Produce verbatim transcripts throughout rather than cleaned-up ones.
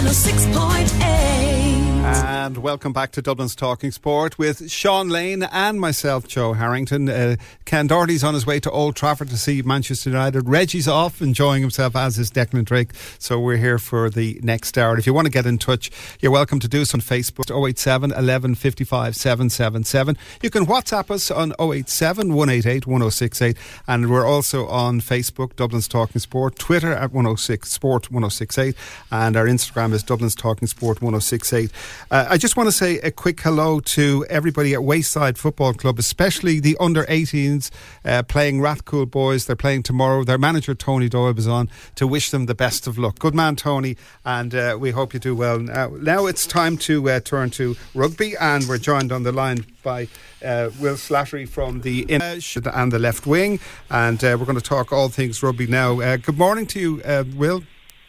one oh six point eight. And welcome back to Dublin's Talking Sport with Sean Lane and myself, Joe Harrington. Uh, Ken Doherty's on his way to Old Trafford to see Manchester United. Reggie's off enjoying himself, as is Declan Drake. So we're here for the next hour. If you want to get in touch, you're welcome to do so on Facebook, oh eight seven, eleven fifty-five, seven seven seven. You can WhatsApp us on oh eight seven, one eight eight, one oh six eight. And we're also on Facebook, Dublin's Talking Sport, Twitter at one oh six Sport one oh six eight, and our Instagram is Dublin's Talking Sport one oh six eight. Uh, I just want to say a quick hello to everybody at Wayside Football Club, especially the under eighteens uh, playing Rathcoole Boys. They're playing tomorrow. Their manager Tony Doyle was on to wish them the best of luck. Good man, Tony, and uh, we hope you do well. Now, now it's time to uh, turn to rugby, and we're joined on the line by uh, Will Slattery from the in and the left wing, and uh, we're going to talk all things rugby now. Uh, good morning to you, uh, Will.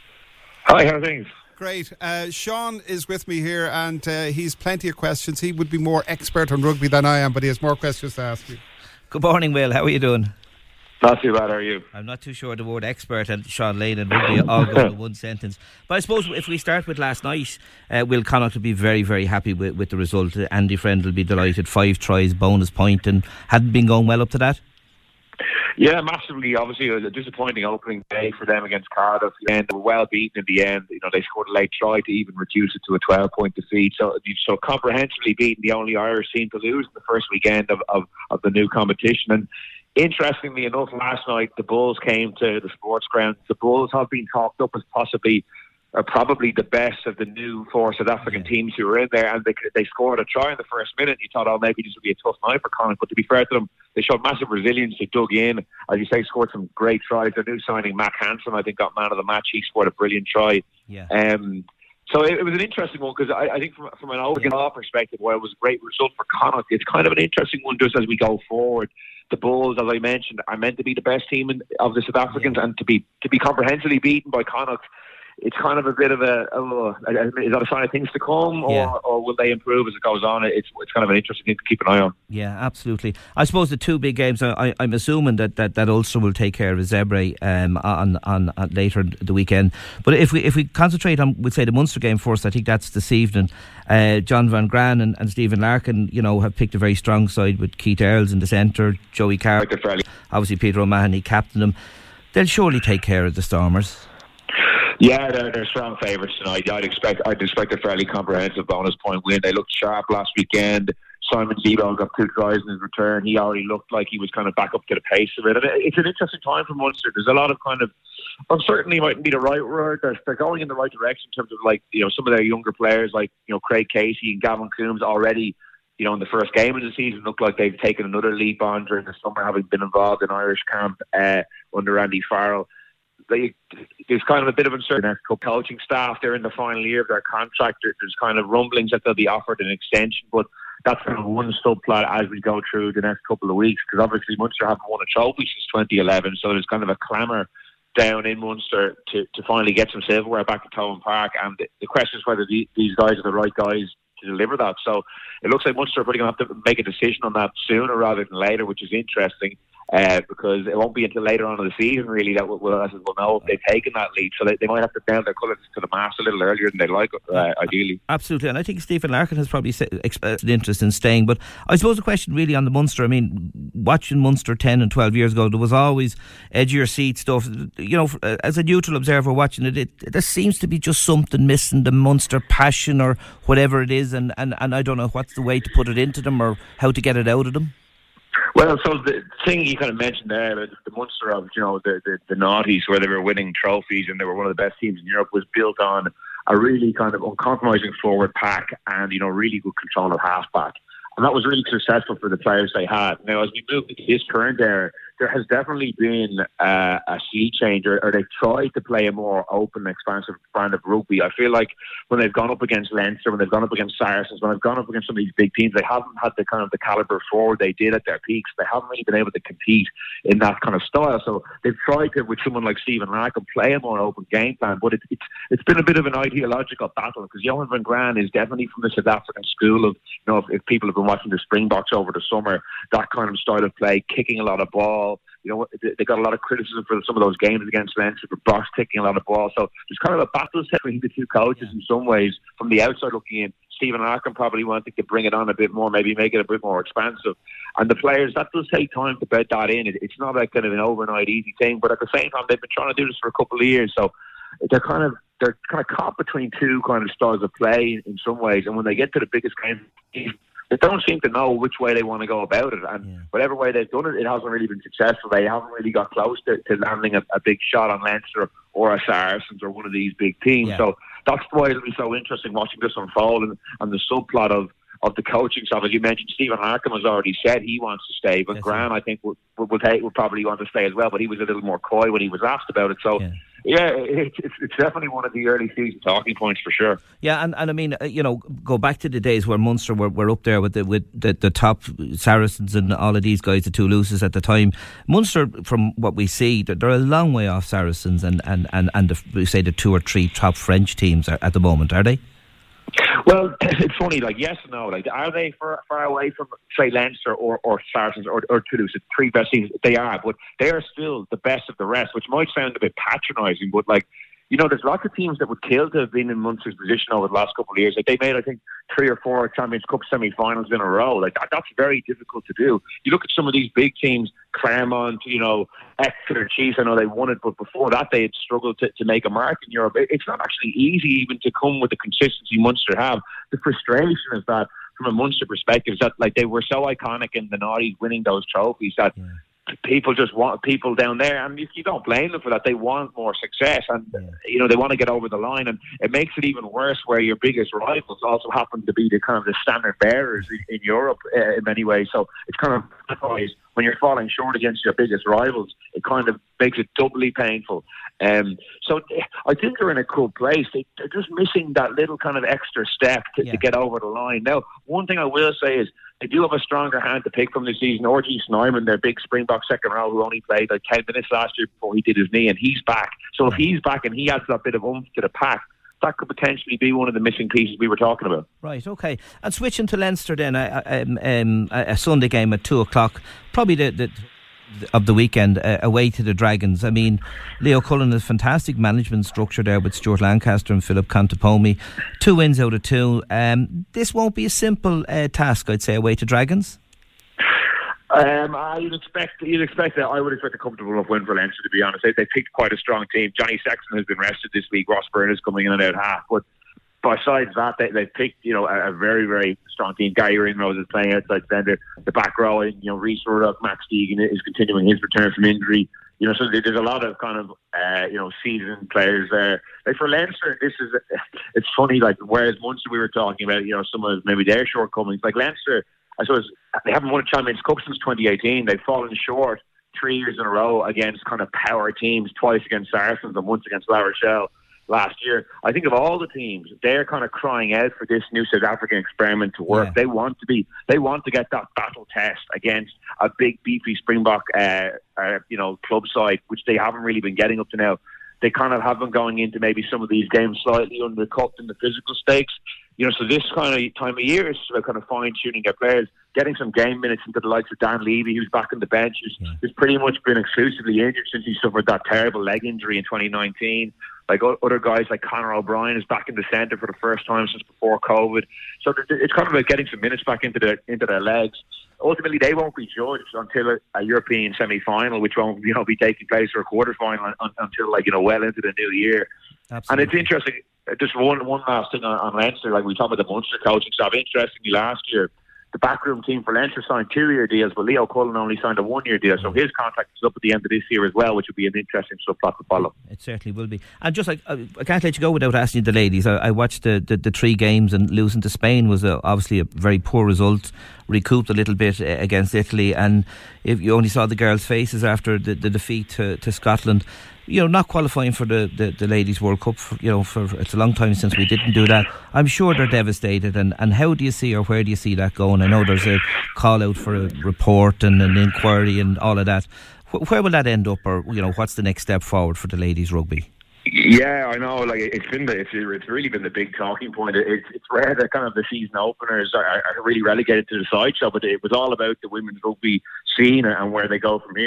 Hi, how are things? Great. Uh, Sean is with me here, and uh, he's plenty of questions. He would be more expert on rugby than I am, but he has more questions to ask you. Good morning, Will. How are you doing? Not too bad, how are you? I'm not too sure the word expert and Sean Lane and rugby all go in one sentence. But I suppose if we start with last night, uh, Will Connacht will be very, very happy with, with the result. Uh, Andy Friend will be delighted. Five tries, bonus point, and hadn't been going well up to that? Yeah, massively. Obviously, it was a disappointing opening day for them against Cardiff, and they were well beaten in the end. You know, they scored a late try to even reduce it to a twelve-point defeat. So, so comprehensively beaten, the only Irish team to lose in the first weekend of, of, of the new competition. And interestingly enough, last night the Bulls came to the sports ground. The Bulls have been talked up as possibly, are probably the best of the new four South African teams who were in there, and they they scored a try in the first minute. You thought, oh, maybe this would be a tough night for Connacht, but to be fair to them, they showed massive resilience. They dug in, as you say, scored some great tries. Their new signing, Mac Hansen, I think got man of the match. He scored a brilliant try. Yeah. Um, so it, it was an interesting one because I, I think from, from an overall perspective, while it was a great result for Connacht, it's kind of an interesting one just as we go forward. The Bulls, as I mentioned, are meant to be the best team in, of the South Africans, yeah. and to be to be comprehensively beaten by Connacht, it's kind of a bit of a, oh, is that a sign of things to come, or, yeah. or will they improve as it goes on? It's it's kind of an interesting thing to keep an eye on. Yeah, absolutely. I suppose the two big games, I, I'm assuming that, that, that Ulster will take care of Zebre um, on, on, on later in the weekend. But if we if we concentrate on, we'll say, the Munster game first, I think that's this evening. Uh, John Van Gran and, and Stephen Larkin, you know, have picked a very strong side with Keith Earls in the centre, Joey Carr, obviously Peter O'Mahony captain them. They'll surely take care of the Stormers. Yeah, they're, they're strong favourites tonight. I'd expect I'd expect a fairly comprehensive bonus point win. They looked sharp last weekend. Simon Zebo got two tries in his return. He already looked like he was kind of back up to the pace of it. And it's an interesting time for Munster. There's a lot of kind of uncertainty, mightn't be the right word. They're, they're going in the right direction in terms of, like, you know, some of their younger players like, you know, Craig Casey and Gavin Coombs already, you know, in the first game of the season look like they've taken another leap on during the summer, having been involved in Irish camp uh, under Andy Farrell. They, there's kind of a bit of uncertainty. Coaching staff, they're in the final year of their contract. There's kind of rumblings that they'll be offered an extension, but that's kind of one subplot as we go through the next couple of weeks, because obviously Munster haven't won a trophy since twenty eleven, so there's kind of a clamour down in Munster to, to finally get some silverware back to Thomond Park, and the, the question is whether the, these guys are the right guys to deliver that. So it looks like Munster are probably going to have to make a decision on that sooner rather than later, which is interesting. Uh, because it won't be until later on in the season, really, that we'll, we'll know if they've taken that lead. So they, they might have to nail their colours to the mast a little earlier than they'd like, uh, ideally. Absolutely, and I think Stephen Larkin has probably expressed an interest in staying. But I suppose the question really on the Munster, I mean, watching Munster ten and twelve years ago, there was always edge of your seat stuff. You know, as a neutral observer watching it, it there seems to be just something missing, the Munster passion or whatever it is, and, and, and I don't know what's the way to put it into them or how to get it out of them. Well, so the thing you kind of mentioned there, the Munster of, you know, the, the, the noughties, where they were winning trophies and they were one of the best teams in Europe, was built on a really kind of uncompromising forward pack and, you know, really good control of half-back. And that was really successful for the players they had. Now, as we move into this current era, there has definitely been uh, a sea change, or, or they've tried to play a more open, expansive brand of rugby. I feel like when they've gone up against Leinster, when they've gone up against Saracens, when they've gone up against some of these big teams, they haven't had the kind of the calibre forward they did at their peaks. They haven't really been able to compete in that kind of style. So they've tried to, with someone like Stephen Larkin, play a more open game plan. But it, it's it's been a bit of an ideological battle, because Johan van Graan is definitely from the South African school of, you know, if, if people have been watching the Springboks over the summer, that kind of style of play, kicking a lot of ball, You know, they got a lot of criticism for some of those games against Leinster, for Boss taking a lot of balls. So there's kind of a battle between the two coaches in some ways. From the outside looking in, Stephen Larkham probably wanted to bring it on a bit more, maybe make it a bit more expansive. And the players, that does take time to bed that in. It, it's not like kind of an overnight easy thing, but at the same time, they've been trying to do this for a couple of years. So they're kind of they're kind of caught between two kind of styles of play in some ways. And when they get to the biggest game, they don't seem to know which way they want to go about it. And yeah. whatever way they've done it, it hasn't really been successful. They haven't really got close to, to landing a, a big shot on Leinster or a Saracens or one of these big teams. Yeah. So that's why it'll be so interesting watching this unfold, and, and the subplot of, of the coaching stuff. As you mentioned, Stephen Larkham has already said he wants to stay, but Grant, I think, will, will, take, will probably want to stay as well, but he was a little more coy when he was asked about it. So, yeah, yeah it, it's, it's definitely one of the early season talking points for sure. Yeah, and, and I mean, you know, go back to the days where Munster were, were up there with the with the, the top Saracens and all of these guys, the Toulouses at the time. Munster, from what we see, they're a long way off Saracens and, and, and, and the, we say the two or three top French teams at the moment, are they? Well, it's funny, like, yes and no. Like, are they far, far away from, say, Leinster or, or Saracens or, or Toulouse, the three best teams? They are, but they are still the best of the rest, which might sound a bit patronising, but, like, you know, there's lots of teams that would kill to have been in Munster's position over the last couple of years. Like, they made, I think, three or four Champions Cup semi-finals in a row. Like, that, that's very difficult to do. You look at some of these big teams, Clermont, you know, Exeter, Chiefs, I know they won it, but before that they had struggled to, to make a mark in Europe. It, it's not actually easy even to come with the consistency Munster have. The frustration is that, from a Munster perspective, is that, like, they were so iconic in the noughties winning those trophies that yeah. people just want, people down there, and you, you don't blame them for that. They want more success, and yeah. you know, they want to get over the line, and it makes it even worse where your biggest rivals also happen to be the kind of the standard bearers in, in Europe uh, in many ways. So it's kind of when you're falling short against your biggest rivals, it kind of makes it doubly painful. Um, so I think they're in a cool place. They, they're just missing that little kind of extra step to, yeah. to get over the line. Now, one thing I will say is they do have a stronger hand to pick from this season. R G Snyman, their big Springbok second row, who only played like ten minutes last year before he did his knee, and he's back. So if he's back and he adds that bit of oomph to the pack, that could potentially be one of the missing pieces we were talking about. Right, okay. And switching to Leinster then, uh, um, um, a Sunday game at two o'clock, probably the, the of the weekend, uh, away to the Dragons. I mean, Leo Cullen has fantastic management structure there with Stuart Lancaster and Philip Contepomi. Two wins out of two. Um, this won't be a simple uh, task, I'd say, away to Dragons. Um, I would expect, you'd expect that. I would expect a comfortable enough win for Leinster, to be honest. They, they picked quite a strong team. Johnny Sexton has been rested this week. Ross Byrne is coming in and out half. But besides that, they, they picked, you know, a, a very, very strong team. Gary Ringrose is playing outside centre. The back row, you know, Rhys Ruddock, Max Deegan is continuing his return from injury. You know, so there's a lot of kind of, uh, you know, seasoned players there. Like for Leinster, this is, it's funny, like, whereas Munster we were talking about, you know, some of maybe their shortcomings. Like Leinster, I suppose, they haven't won a Champions Cup since twenty eighteen. They've fallen short three years in a row against kind of power teams, twice against Saracens and once against La Rochelle last year. I think of all the teams, they're kind of crying out for this new South African experiment to work. Yeah. They want to be, they want to get that battle test against a big, beefy Springbok, uh, uh, you know, club side, which they haven't really been getting up to now. They kind of have been going into maybe some of these games slightly undercooked in the physical stakes. You know, so this kind of time of year is about kind of fine-tuning their players, getting some game minutes into the likes of Dan Levy, who's back on the bench, who's, yeah. who's pretty much been exclusively injured since he suffered that terrible leg injury in twenty nineteen. Like other guys like Conor O'Brien is back in the centre for the first time since before COVID. So it's kind of about getting some minutes back into their into their legs. Ultimately, they won't be judged until a, a European semi-final, which won't, you know, be taking place, or a quarter-final un, until, like, you know, well into the new year. Absolutely. And it's interesting. Just one one last thing on, on Leinster. Like we talked about the Munster coaching stuff. Interestingly, last year the backroom team for Leinster signed two-year deals, but Leo Cullen only signed a one-year deal. So his contract is up at the end of this year as well, which will be an interesting subplot to follow. It certainly will be. And just like, I can't let you go without asking the ladies. I, I watched the, the, the three games, and losing to Spain was a, obviously a very poor result. Recouped a little bit against Italy, and if you only saw the girls' faces after the, the defeat to, to Scotland. You know, not qualifying for the, the, the Ladies World Cup, for, you know, for it's a long time since we didn't do that. I'm sure they're devastated. And, and how do you see, or where do you see that going? I know there's a call out for a report and an inquiry and all of that. Where will that end up, or, you know, what's the next step forward for the ladies rugby? Yeah, I know. Like it's been the, it's, it's really been the big talking point. It's it's rare that kind of the season openers are, are really relegated to the sideshow, but it was all about the women's rugby scene and where they go from here.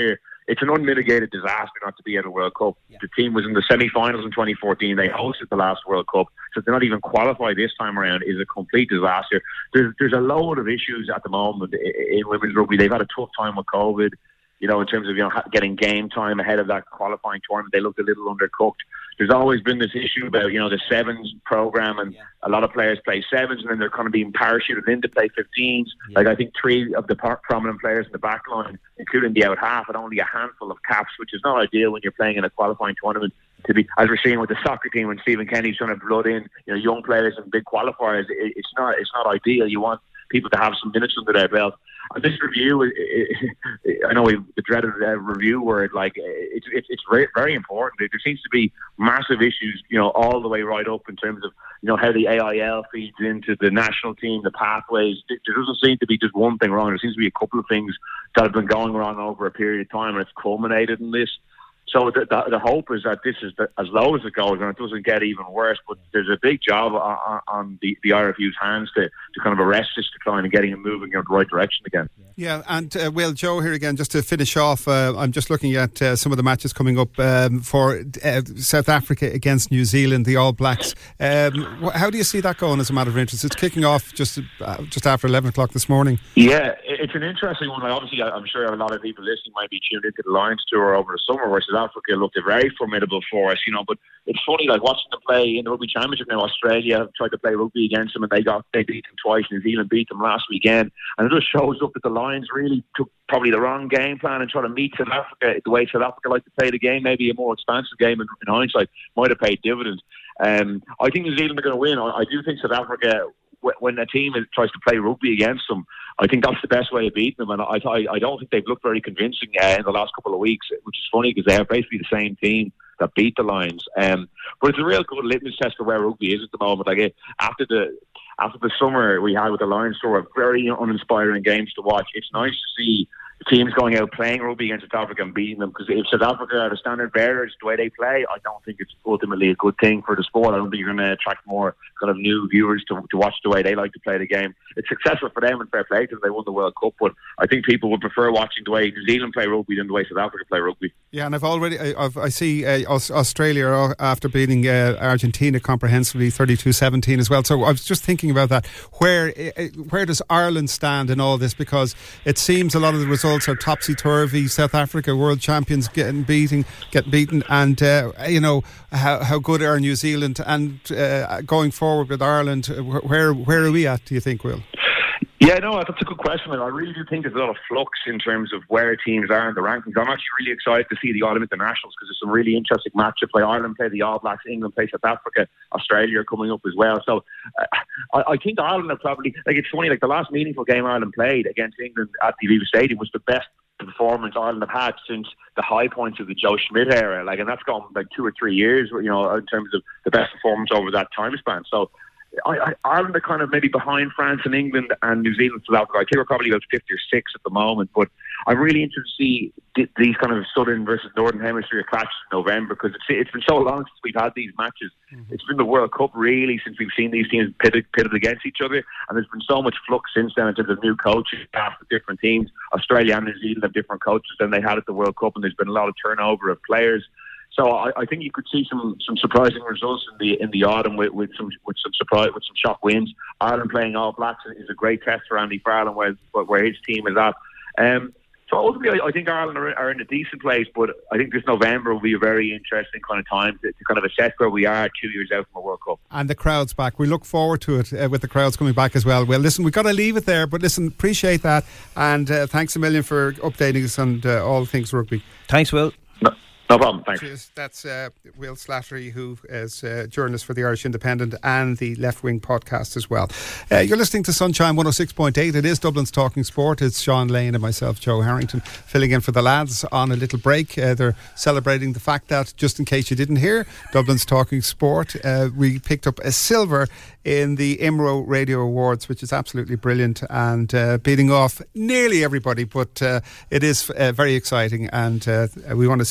it's an unmitigated disaster not to be at a World Cup. Yeah. The team was in the semi-finals in twenty fourteen. They hosted the last World Cup. So to not even qualify this time around is a complete disaster. There's, there's a load of issues at the moment in, in women's rugby. They've had a tough time with COVID, you know, in terms of, you know, getting game time ahead of that qualifying tournament. They looked a little undercooked. There's always been this issue about, you know, the sevens program, and yeah. a lot of players play sevens and then they're kind of being parachuted in to play fifteens. Yeah. Like I think three of the par- prominent players in the back line, including the out half, had only a handful of caps, which is not ideal when you're playing in a qualifying tournament. To be, as we're seeing with the soccer team, when Stephen Kenny's trying to blood in, you know, young players and big qualifiers, it, it's not it's not ideal. You want people to have some minutes under their belt. And this review, it, it, I know we, the dreaded uh, review word, like it's it's it's very, very important. There seems to be massive issues, you know, all the way right up in terms of, you know, how the A I L feeds into the national team, the pathways. There doesn't seem to be just one thing wrong. There seems to be a couple of things that have been going wrong over a period of time, and it's culminated in this. So the, the, the hope is that this is the, as low as it goes, and it doesn't get even worse. But there's a big job on, on the, the I R F U's hands to, to kind of arrest this decline and getting it moving in the right direction again. Yeah, and uh, well, Joe here again, just to finish off, uh, I'm just looking at uh, some of the matches coming up um, for uh, South Africa against New Zealand, the All Blacks. Um, how do you see that going as a matter of interest? It's kicking off just uh, just after eleven o'clock this morning. Yeah, it's an interesting one. Like, obviously, I'm sure a lot of people listening might be tuned into the Lions tour over the summer, where South Africa looked very formidable for us, you know. But it's funny, like watching them play in the Rugby Championship now. Australia have tried to play rugby against them, and they got they beat them twice. New Zealand beat them last weekend, and it just shows up that the Lions really took probably the wrong game plan and trying to meet South Africa the way South Africa like to play the game. Maybe a more expansive game in, in hindsight might have paid dividends. Um, I think New Zealand are going to win. I, I do think South Africa, when a team tries to play rugby against them, I think that's the best way of beating them. And I, I, I don't think they've looked very convincing uh, in the last couple of weeks, which is funny because they are basically the same team that beat the Lions. Um, but it's a real good litmus test for where rugby is at the moment. Like after the after the summer we had with the Lions tour, very uninspiring games to watch. It's nice to see teams going out playing rugby against South Africa and beating them, because if South Africa are the standard bearers the way they play, I don't think it's ultimately a good thing for the sport. I don't think you're going to attract more kind of new viewers to, to watch the way they like to play the game. It's successful for them and fair play to them. They won the World Cup, but I think people would prefer watching the way New Zealand play rugby than the way South Africa play rugby. Yeah, and I've already I, I've, I see uh, Australia after beating uh, Argentina comprehensively thirty-two seventeen as well. So I was just thinking about that. Where uh, where does Ireland stand in all this? Because it seems a lot of the results are topsy-turvy. South Africa, world champions, getting beating, getting beaten, and uh, you know how how good are New Zealand? And uh, going forward with Ireland, where where are we at? Do you think, Will? Yeah, no, that's a good question. I really do think there's a lot of flux in terms of where teams are in the rankings. I'm actually really excited to see the Autumn Internationals because there's some really interesting matchups. Like Ireland play the All Blacks, England play South Africa, Australia are coming up as well. So uh, I, I think Ireland are probably, like, it's funny, like the last meaningful game Ireland played against England at the Aviva Stadium was the best performance Ireland have had since the high points of the Joe Schmidt era. Like, and that's gone like two or three years, you know, in terms of the best performance over that time span. So I, I, Ireland are kind of maybe behind France and England and New Zealand, South Africa. I think we're probably about fifty or six at the moment. But I'm really interested to see th- these kind of southern versus northern hemisphere clashes in November, because it's, it's been so long since we've had these matches. Mm-hmm. It's been the World Cup really since we've seen these teams pitted, pitted against each other, and there's been so much flux since then in terms of new coaches, staff with different teams. Australia and New Zealand have different coaches than they had at the World Cup, and there's been a lot of turnover of players. So I, I think you could see some, some surprising results in the in the autumn with, with some with some surprise with some shock wins. Ireland playing All Blacks is a great test for Andy Farrell and where where his team is at. Um, so ultimately, I, I think Ireland are, are in a decent place, but I think this November will be a very interesting kind of time to, to kind of assess where we are two years out from a World Cup. And the crowd's back. We look forward to it uh, with the crowds coming back as well. Well, listen, we've got to leave it there, but listen, appreciate that, and uh, thanks a million for updating us on uh, all things rugby. Thanks, Will. No. No problem, thanks. Cheers. That's uh, Will Slattery, who is a journalist for the Irish Independent and the Left Wing podcast as well. Uh, you're listening to Sunshine one oh six point eight. It is Dublin's Talking Sport. It's Sean Lane and myself, Joe Harrington, filling in for the lads on a little break. Uh, they're celebrating the fact that, just in case you didn't hear, Dublin's Talking Sport, uh, we picked up a silver in the I M R O Radio Awards, which is absolutely brilliant, and uh, beating off nearly everybody, but uh, it is uh, very exciting, and uh, we want to say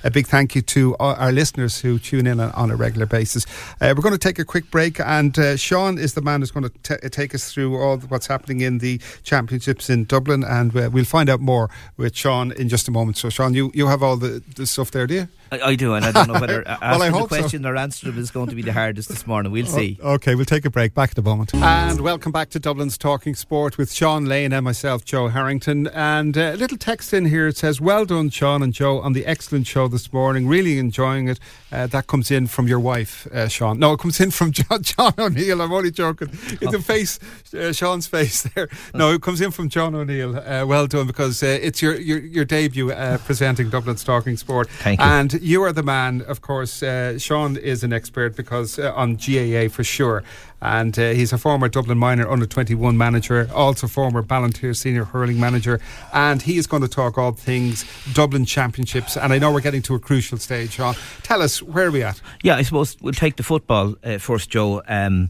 a big thank you to our listeners who tune in on, on a regular basis. Uh, we're going to take a quick break, and uh, Sean is the man who's going to t- take us through all what's happening in the championships in Dublin, and uh, we'll find out more with Sean in just a moment. So Sean, you, you have all the, the stuff there, do you? I, I do, and I don't know whether well, asking I the question so. or answering them is going to be the hardest this morning. We'll see. Oh, okay, we'll take a break. Back in a moment. And welcome back to Dublin's Talking Sport with Sean Lane and myself, Joe Harrington. And a little text in here, it says, well done Sean and Joe on the excellent show this morning, really enjoying it. Uh, that comes in from your wife, uh, Sean. No, it comes in from John, John O'Neill. I'm only joking. It's the face, uh, Sean's face there. No, it comes in from John O'Neill. Uh, well done, because uh, it's your, your, your debut uh, presenting Dublin's Talking Sport. Thank you. And you are the man, of course. uh, Sean is an expert because uh, on G A A for sure, and uh, he's a former Dublin Minor under twenty-one manager, also former Ballantyre senior hurling manager, and he is going to talk all things Dublin Championships. And I know we're getting to a crucial stage. Sean, tell us, where are we at? Yeah, I suppose we'll take the football uh, first, Joe. Um,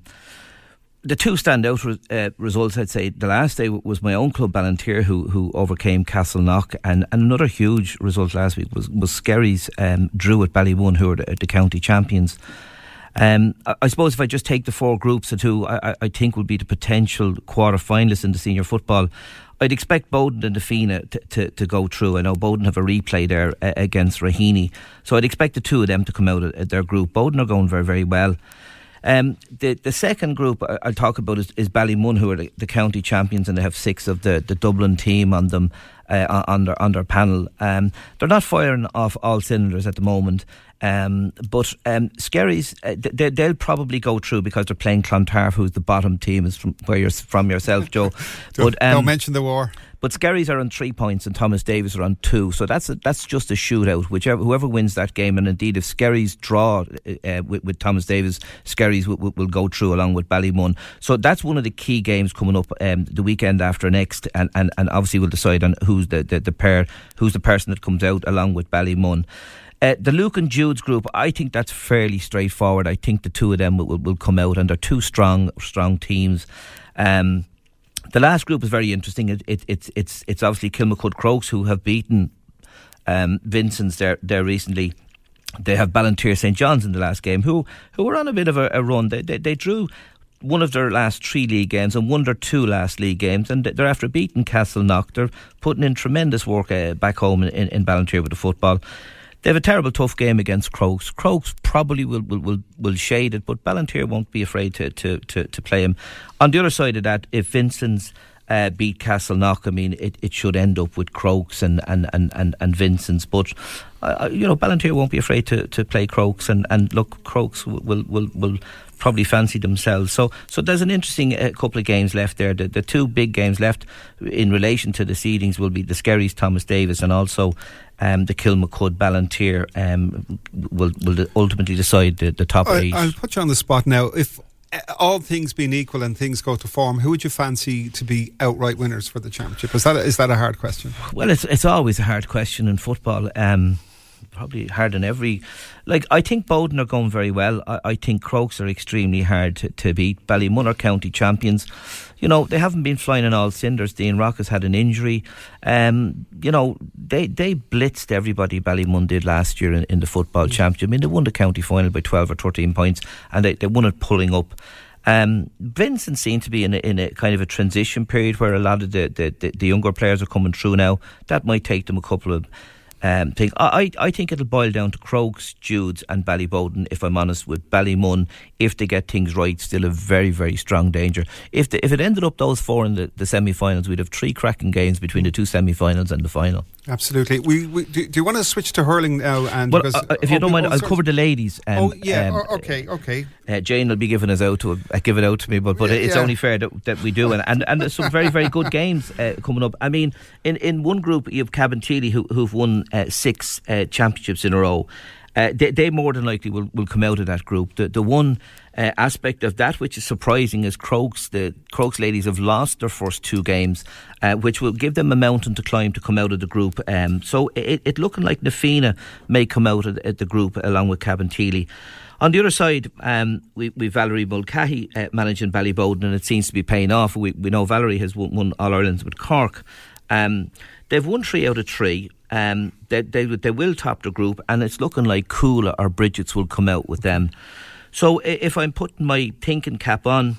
The two standout re- uh, results, I'd say, the last day was my own club, Ballantyre, who who overcame Castleknock, and, and another huge result last week was, was Skerries um, drew at Ballymun, who are the, the county champions. Um, I, I suppose if I just take the four groups, the two I, I think will be the potential quarter-finalists in the senior football. I'd expect Bowden and Defina to, to, to go through. I know Bowden have a replay there uh, against Raheny, so I'd expect the two of them to come out of their group. Bowden are going very, very well. Um, the the second group I'll talk about is, is Ballymun, who are the, the county champions, and they have six of the, the Dublin team on them uh, on their on their panel. Um, they're not firing off all cylinders at the moment, um, but um, Skerries uh, they, they'll probably go through because they're playing Clontarf, who's the bottom team, is from where you're from yourself, Joe. don't, but, um, don't mention the war. But Skerries are on three points and Thomas Davis are on two, so that's a, that's just a shootout. Whichever whoever wins that game, and indeed if Skerries draw uh, with, with Thomas Davis, Skerries w- w- will go through along with Ballymun. So that's one of the key games coming up um, the weekend after next, and, and, and obviously we'll decide on who's the, the, the pair, who's the person that comes out along with Ballymun. Uh, the Luke and Jude's group, I think that's fairly straightforward. I think the two of them will, will, will come out, and they're two strong strong teams. Um, The last group is very interesting. It, it, it's it's it's obviously Kilmacud Crokes, who have beaten um, Vincent's there there recently. They have Ballantyre Saint John's in the last game, who who were on a bit of a, a run. They, they they drew one of their last three league games and won their two last league games, and they're after beating Castleknock. They're putting in tremendous work uh, back home in, in, in Ballantyre with the football. They have a terrible tough game against Crokes. Crokes probably will, will, will, will shade it, but Ballantyre won't be afraid to, to, to, to play him. On the other side of that, if Vincent's uh, beat Castleknock, I mean, it, it should end up with Crokes and, and, and, and, and Vincent's. But, uh, you know, Ballantyre won't be afraid to, to play Crokes, and, and look, Crokes will, will, will, will probably fancy themselves. So so there's an interesting uh, couple of games left there. The, the two big games left in relation to the seedings will be the Skerries Thomas Davis, and also um, the Kilmacud Ballantyre um, will will ultimately decide the, the top I, eight. I'll put you on the spot now. If uh, all things being equal and things go to form, who would you fancy to be outright winners for the championship? Is that a, is that a hard question? Well, it's it's always a hard question in football. Um, probably hard in every... Like, I think Bowden are going very well. I, I think Crokes are extremely hard to, to beat. Ballymun are county champions. You know, they haven't been flying on all cylinders. Dean Rock has had an injury. Um, you know, they they blitzed everybody, Ballymun did last year in, in the football championship. I mean, they won the county final by twelve or thirteen points, and they, they won it pulling up. Um, Vincent seemed to be in a, in a kind of a transition period where a lot of the, the, the, the younger players are coming through now. That might take them a couple of Um, thing. I, I think it'll boil down to Crokes, Jude's and Ballybowden, if I'm honest. With Ballymun, if they get things right, still a very, very strong danger. If the, if it ended up those four in the, the semi-finals, we'd have three cracking games between the two semi-finals and the final. Absolutely. We, we do, do you want to switch to hurling now? And well, because, uh, if you oh, don't mind, oh, I'll sorry. cover the ladies. Um, oh yeah. um, oh, okay. Okay. Uh, Jane will be giving us out to uh, give it out to me, but but Yeah, it's yeah. only fair that, that we do, and, and and there's some very very good games uh, coming up. I mean, in, in one group you have Cabinteely who who've won uh, six uh, championships in a row. Uh, they, they more than likely will, will come out of that group. The the one uh, aspect of that which is surprising is Crokes. The Crokes ladies have lost their first two games, uh, which will give them a mountain to climb to come out of the group. Um, so it, it looking like Nafina may come out of, of the group along with Cabinteely. On the other side, um, we we Valerie Mulcahy uh, managing Ballybowden, and it seems to be paying off. We we know Valerie has won, won All Irelands with Cork. Um, they've won three out of three. Um, they, they they will top the group, and it's looking like Coola or Bridget's will come out with them. So if I'm putting my thinking cap on,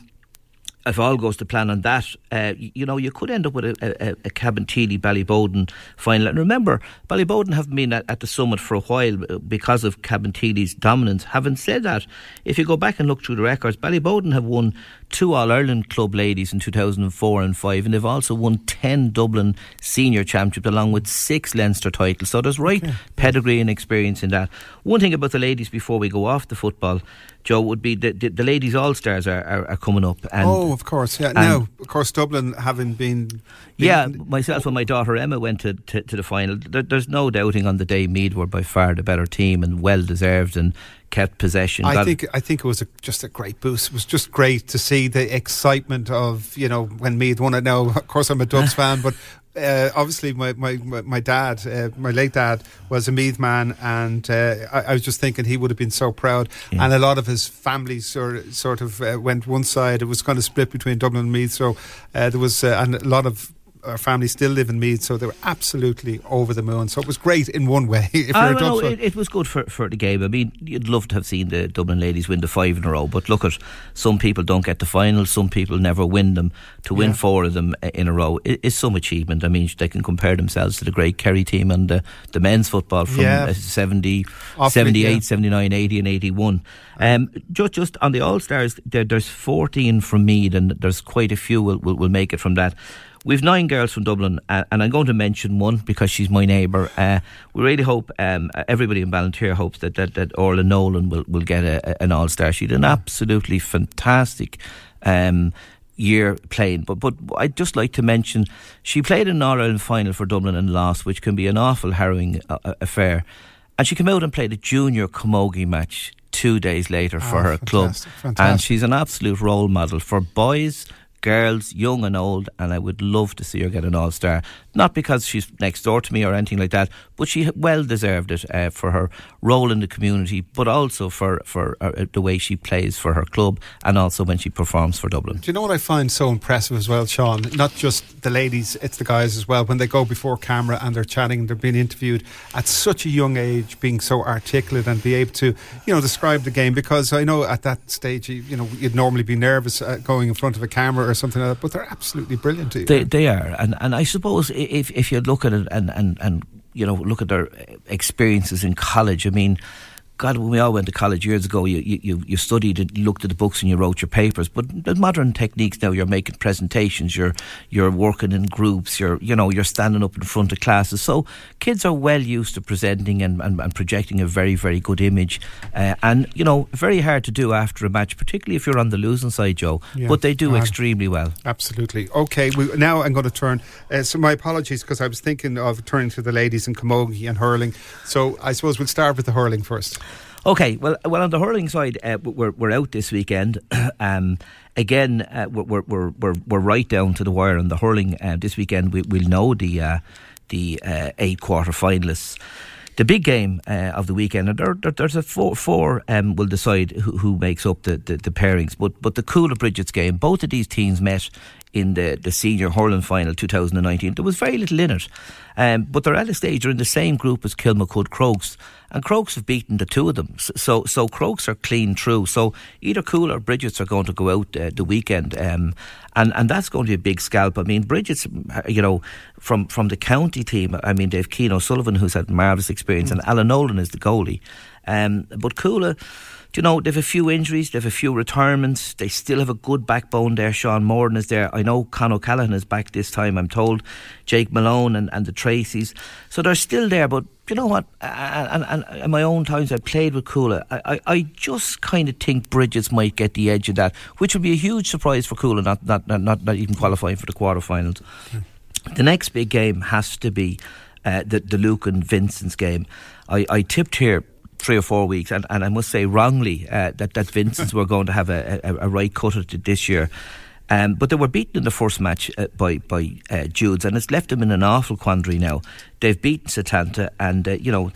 if all goes to plan on that, uh, you know, you could end up with a, a, a Cabinteely Ballyboden final. And remember, Ballyboden haven't been at, at the summit for a while because of Cabinteely's dominance. Having said that, if you go back and look through the records, Ballyboden have won two All-Ireland club ladies in two thousand four and five, and they've also won ten Dublin senior championships along with six Leinster titles. So there's right okay. pedigree and experience in that. One thing about the ladies before we go off the football, Joe, would be the, the, the ladies All-Stars are, are, are coming up. And, oh, of course, yeah. Now, of course, Dublin having been... been yeah, myself and my daughter Emma went to, to, to the final. There, there's no doubting on the day Meath were by far the better team and well-deserved and kept possession. I think I think it was a, just a great boost. It was just great to see the excitement of, you know, when Meath won it. Now, of course, I'm a Dubs fan, but... Uh, obviously my, my, my dad uh, my late dad was a Meath man, and uh, I, I was just thinking he would have been so proud. Yeah. And a lot of his family sort, sort of uh, went one side. It was kind of split between Dublin and Meath, so uh, there was uh, and a lot of our family still live in Meath, so they were absolutely over the moon. So it was great in one way. If I you're a know, it, it was good for, for the game. I mean, you'd love to have seen the Dublin ladies win the five in a row, but look at, some people don't get the final, some people never win them. To win yeah. four of them in a row is some achievement. I mean, they can compare themselves to the great Kerry team and the, the men's football from yeah. seventy, seventy-eight, yeah. seventy-nine, eighty and eighty-one. Um, just, just on the All-Stars, there, there's fourteen from Meath, and there's quite a few will, will, will make it from that. We've nine girls from Dublin, uh, and I'm going to mention one because she's my neighbour. Uh, we really hope, um, everybody in Ballantyre hopes that, that, that Orla Nolan will, will get a, a, an All-Star. She had an absolutely fantastic um, year playing. But but I'd just like to mention, she played in an All-Ireland final for Dublin and lost, which can be an awful harrowing uh, affair. And she came out and played a junior camogie match two days later for oh, her fantastic, club. Fantastic. And she's an absolute role model for boys, girls, young and old, and I would love to see her get an All-Star. Not because she's next door to me or anything like that, but she well deserved it uh, for her role in the community, but also for, for uh, the way she plays for her club, and also when she performs for Dublin. Do you know what I find so impressive as well, Sean? Not just the ladies, it's the guys as well. When they go before camera and they're chatting, they're being interviewed at such a young age, being so articulate and be able to, you know, describe the game. Because I know at that stage, you, you know, you'd normally be nervous uh, going in front of a camera or something like that, but they're absolutely brilliant. They, they are, and and I suppose if if you look at it and and and you know, look at their experiences in college, I mean, God, when we all went to college years ago, you you, you studied it, you looked at the books and you wrote your papers. But the modern techniques now, you're making presentations, you're you're working in groups, you're you know you're standing up in front of classes. So kids are well used to presenting and, and, and projecting a very very good image, uh, and you know very hard to do after a match, particularly if you're on the losing side, Joe. Yeah, but they do uh, extremely well. Absolutely. Okay, we, now I'm going to turn. Uh, so my apologies, because I was thinking of turning to the ladies in camogie and hurling. So I suppose we'll start with the hurling first. Okay, well, well, on the hurling side, uh, we're we're out this weekend. um, again, uh, we're we're we're we're right down to the wire on the hurling. Uh, this weekend, we, we'll know the uh, the uh, eight quarter finalists. The big game uh, of the weekend, and there, there, there's a four, four um, will decide who, who makes up the, the, the pairings. But but the Coola Bridget's game, both of these teams met in the, the senior hurling final two thousand nineteen. There was very little in it, um, but they're at a stage, they're in the same group as Kilmacud Crokes, and Crokes have beaten the two of them. So so Crokes are clean through. So either Coola or Bridget's are going to go out uh, the weekend, um, and and that's going to be a big scalp. I mean, Bridget's, you know, from from the county team. I mean, they've Keane O'Sullivan, who's had marvellous experience, and Alan Nolan is the goalie. Um, but Coola, you know, they've a few injuries, they've a few retirements. They still have a good backbone there. Sean Morden is there. I know Con O'Callaghan is back this time, I'm told. Jake Malone and, and the Tracys. So they're still there. But you know what? And, and, and in my own times, I played with Coola. I, I, I just kind of think Bridget's might get the edge of that, which would be a huge surprise for Coola, not not not, not, not even qualifying for the quarterfinals. Okay. The next big game has to be uh, the, the Luke and Vincent's game. I, I tipped here three or four weeks, and, and I must say wrongly, uh, that, that Vincent's were going to have a, a, a right cut at it this year. Um, but they were beaten in the first match uh, by, by uh, Jude's, and it's left them in an awful quandary now. They've beaten Setanta, and uh, you know,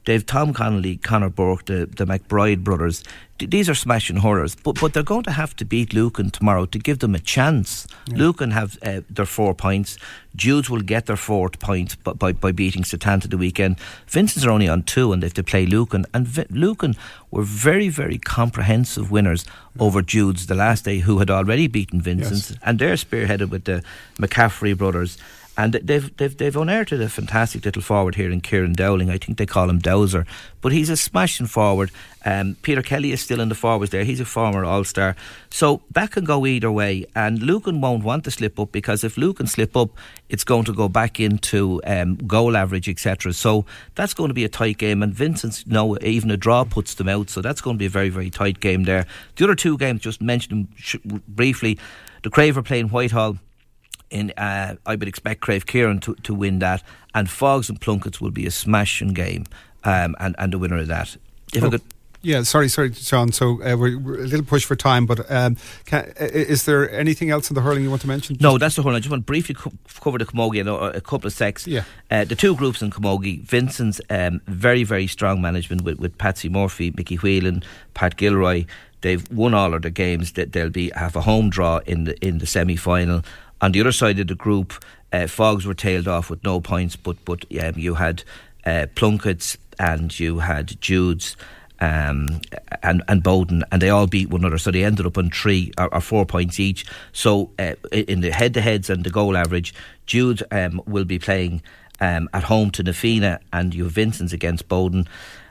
They've Tom Connolly, Conor Burke, the, the McBride brothers. These are smashing hurlers, but but they're going to have to beat Lucan tomorrow to give them a chance. Yeah. Lucan have uh, their four points. Judes will get their fourth point by, by, by beating Setanta the weekend. Vincent's are only on two and they have to play Lucan. And v- Lucan were very, very comprehensive winners yeah. over Judes the last day, who had already beaten Vincent's. Yes. And they're spearheaded with the McCaffrey brothers. And they've they've they've unearthed a fantastic little forward here in Kieran Dowling. I think they call him Dowser, but he's a smashing forward. Um, Peter Kelly is still in the forwards there. He's a former All-Star, so that can go either way. And Lucan won't want to slip up, because if Lucan slip up, it's going to go back into um, goal average, et cetera. So that's going to be a tight game. And Vincent's, you know, even a draw puts them out, so that's going to be a very very tight game there. The other two games, just mentioned them sh- briefly. The Crave are playing Whitehall. In, uh, I would expect Crave Kieran to, to win that, and Fogs and Plunkets will be a smashing game, um, and, and the winner of that. If oh, I could, yeah, sorry, sorry, Sean. So uh, we're, we're a little push for time, but um, can, is there anything else in the hurling you want to mention? No, that's the hurling. I just want to briefly co- cover the Camogie in a, a couple of secs. Yeah. Uh, the two groups in Camogie, Vincent's um, very, very strong management with, with Patsy Murphy, Mickey Whelan, Pat Gilroy. They've won all of their games. That they'll be have a home draw in the in the semi final. On the other side of the group, uh, Fogs were tailed off with no points, but but um, you had uh, Plunkets and you had Judes um, and and Bowden, and they all beat one another, so they ended up on three or, or four points each. So uh, in the head-to-heads and the goal average, Jude um, will be playing um, at home to Nafina, and you have Vincent's against Bowden.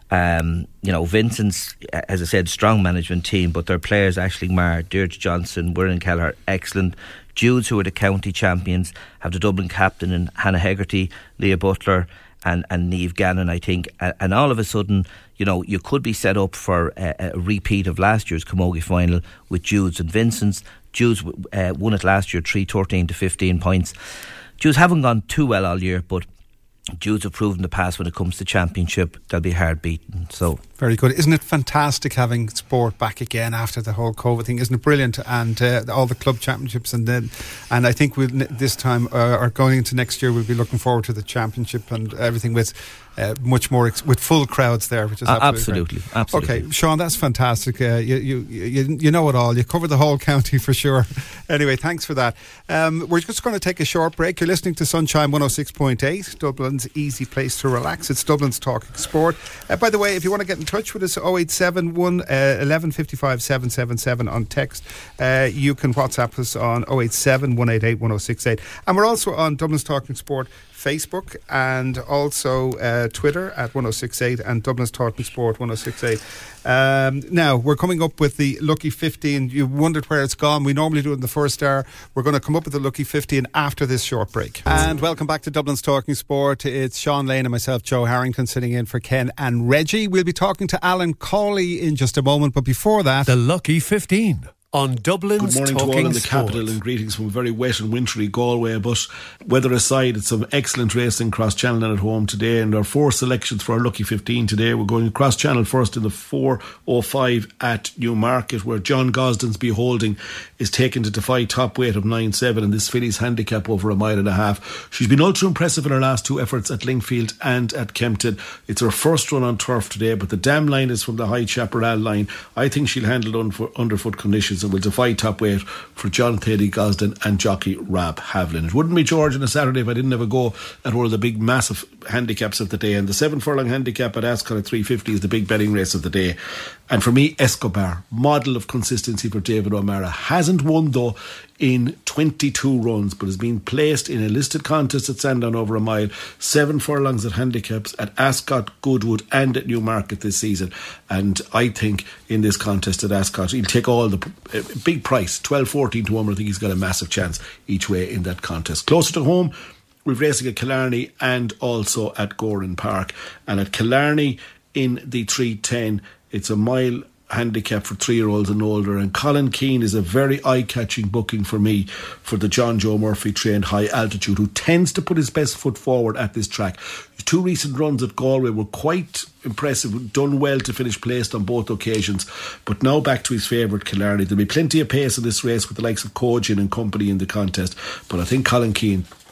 Um, you know, Vincent's, as I said, strong management team, but their players, Aisling Marr, Deirdre Johnson, Wirren Kelleher, excellent. Judes, who are the county champions, have the Dublin captain in Hannah Hegarty, Leah Butler and, and Niamh Gannon, I think. And, and all of a sudden, you know, you could be set up for a, a repeat of last year's Camogie final with Judes and Vincent's. Judes uh, won it last year, three thirteen to fifteen points. Judes haven't gone too well all year, but Judes have proven in the past when it comes to championship they'll be hard beaten. So very good. Isn't it fantastic having sport back again after the whole COVID thing? Isn't it brilliant? And uh, all the club championships, and then and I think we'll this time uh, or going into next year we'll be looking forward to the championship and everything with uh, much more ex- with full crowds there, which is uh, absolutely absolutely, absolutely. Okay, Sean, that's fantastic. Uh, you, you you you know it all. You cover the whole county for sure. Anyway, thanks for that. Um, we're just going to take a short break. You're listening to Sunshine one oh six point eight, Dublin's easy place to relax. It's Dublin's Talking Sport. Uh, by the way, if you want to get in touch with us, oh eight seven one, eleven fifty-five, seven seven seven on text. Uh, you can WhatsApp us on oh eight seven, one eight eight, one oh six eight. And we're also on Dublin's Talking Sport Facebook and also uh, Twitter at one oh six eight and Dublin's Talking Sport one oh six eight. Um, now, we're coming up with the Lucky fifteen. You wondered where it's gone. We normally do it in the first hour. We're going to come up with the Lucky fifteen after this short break. And welcome back to Dublin's Talking Sport. It's Sean Lane and myself, Joe Harrington, sitting in for Ken and Reggie. We'll be talking to Alan Cawley in just a moment, but before that, the Lucky fifteen on Dublin's Good morning Talking to all in the Sport. capital, and greetings from a very wet and wintry Galway. But weather aside, it's some excellent racing cross channel and at home today, and our four selections for our Lucky fifteen today. We're going cross channel first in the four oh five at Newmarket, where John Gosden's Beholding is taken to defy top weight of nine seven, and this filly's handicap over a mile and a half. She's been ultra impressive in her last two efforts at Lingfield and at Kempton. It's her first run on turf today, but the dam line is from the High Chaparral line. I think she'll handle it un- underfoot conditions and will defy top weight for John Thady Gosden and jockey Rab Havlin. It wouldn't be George on a Saturday if I didn't have a go at one of the big massive handicaps of the day, and the seven furlong handicap at Ascot at three fifty is the big betting race of the day. And for me, Escobar, model of consistency for David O'Mara, hasn't won though in twenty-two runs, but has been placed in a listed contest at Sandown over a mile, seven furlongs at handicaps at Ascot, Goodwood and at Newmarket this season. And I think in this contest at Ascot, he'll take all the uh, big price, twelve fourteen to one. I think he's got a massive chance each way in that contest. Closer to home, we've racing at Killarney and also at Goran Park. And at Killarney in the three ten, it's a mile handicap for three-year-olds and older, and Colin Keane is a very eye-catching booking for me for the John Joe Murphy trained high altitude, who tends to put his best foot forward at this track. His two recent runs at Galway were quite impressive, done well to finish placed on both occasions, but now back to his favourite Killarney. There'll be plenty of pace in this race with the likes of Kojin and company in the contest, but I think Colin Keane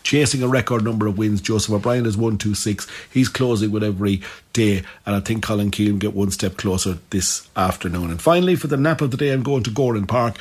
chasing a record number of wins. Joseph O'Brien is one two six. He's closing with every day, and I think Colin Keane will get one step closer this afternoon. And finally, for the nap of the day, I'm going to Gowran Park.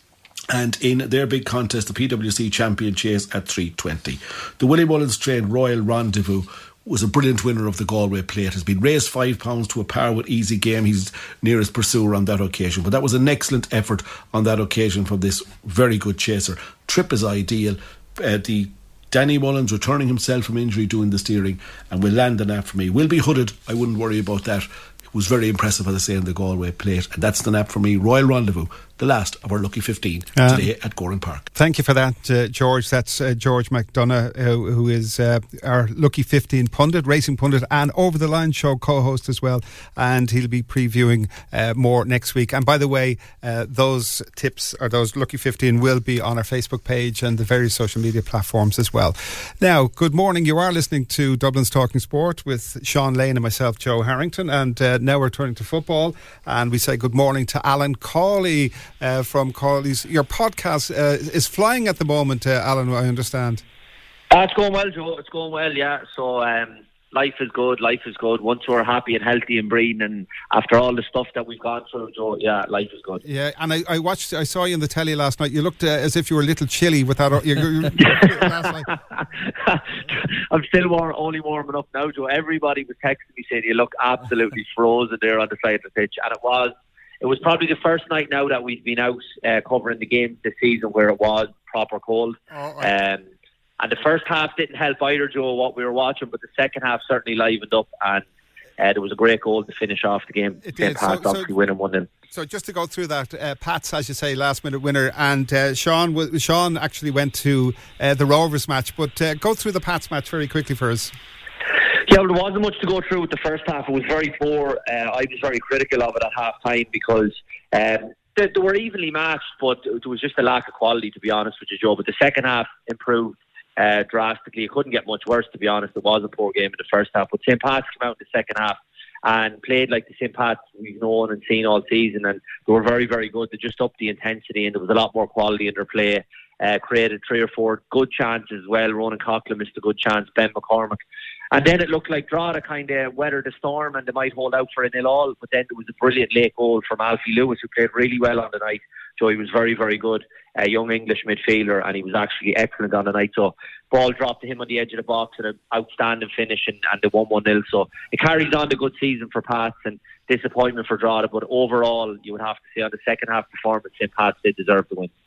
And in their big contest, the P W C Champion Chase at three twenty. The Willie Mullins trained Royal Rendezvous was a brilliant winner of the Galway Plate. Has been raised five pounds to a par with Easy Game. He's nearest pursuer on that occasion. But that was an excellent effort on that occasion from this very good chaser. Trip is ideal. Uh, the Danny Mullins returning himself from injury doing the steering and will land the nap for me. Will be hooded. I wouldn't worry about that. It was very impressive, as I say, in the Galway Plate. And that's the nap for me. Royal Rendezvous, the last of our lucky fifteen uh, today at Gowran Park. Thank you for that, uh, George. That's uh, George McDonough, uh, who is uh, our lucky fifteen pundit, racing pundit, and Over the Line show co-host as well. And he'll be previewing uh, more next week. And by the way, uh, those tips or those lucky fifteen will be on our Facebook page and the various social media platforms as well. Now, good morning. You are listening to Dublin's Talking Sport with Sean Lane and myself, Joe Harrington. And uh, now we're turning to football, and we say good morning to Alan Cawley uh, from Cawley's. Your podcast uh, is flying at the moment, uh, Alan, I understand. Uh, it's going well, Joe. It's going well, yeah. So um, life is good, life is good. Once we're happy and healthy and breathing, and after all the stuff that we've gone through, Joe, yeah, life is good. Yeah, and I, I watched, I saw you in the telly last night. You looked uh, as if you were a little chilly with that. You, you, you, last night. I'm still warm, only warming up now, Joe. Everybody was texting me saying you look absolutely frozen there on the side of the pitch, and it was. It was probably the first night now that we've been out uh, covering the games this season where it was proper cold. Oh, right. um, and the first half didn't help either, Joe, what we were watching, but the second half certainly livened up, and uh, there was a great goal to finish off the game. It did. Pats so, obviously so, winning one nil. So just to go through that, uh, Pats, as you say, last minute winner, and uh, Sean w- Sean actually went to uh, the Rovers match, but uh, go through the Pats match very quickly for us. Yeah, well, there wasn't much to go through with the first half. It was very poor. Uh, I was very critical of it at half time because um, they, they were evenly matched, but there was just a lack of quality, to be honest with you, Joe. But the second half improved uh, drastically. It couldn't get much worse, to be honest. It was a poor game in the first half. But Saint Pat's came out in the second half and played like the Saint Pat's we've known and seen all season, and they were very, very good. They just upped the intensity, and there was a lot more quality in their play. Uh, created three or four good chances as well. Ronan Coughlin missed a good chance, Ben McCormick. And then it looked like Drogheda kind of weathered the storm and they might hold out for a nil all, but then there was a brilliant late goal from Alfie Lewis, who played really well on the night. So he was very, very good, a young English midfielder, and he was actually excellent on the night. So ball dropped to him on the edge of the box and an outstanding finish, and, and they won one nil. So it carries on the good season for Pats, and disappointment for Drogheda, but overall you would have to say on the second half performance, Saint Pats did deserve the win.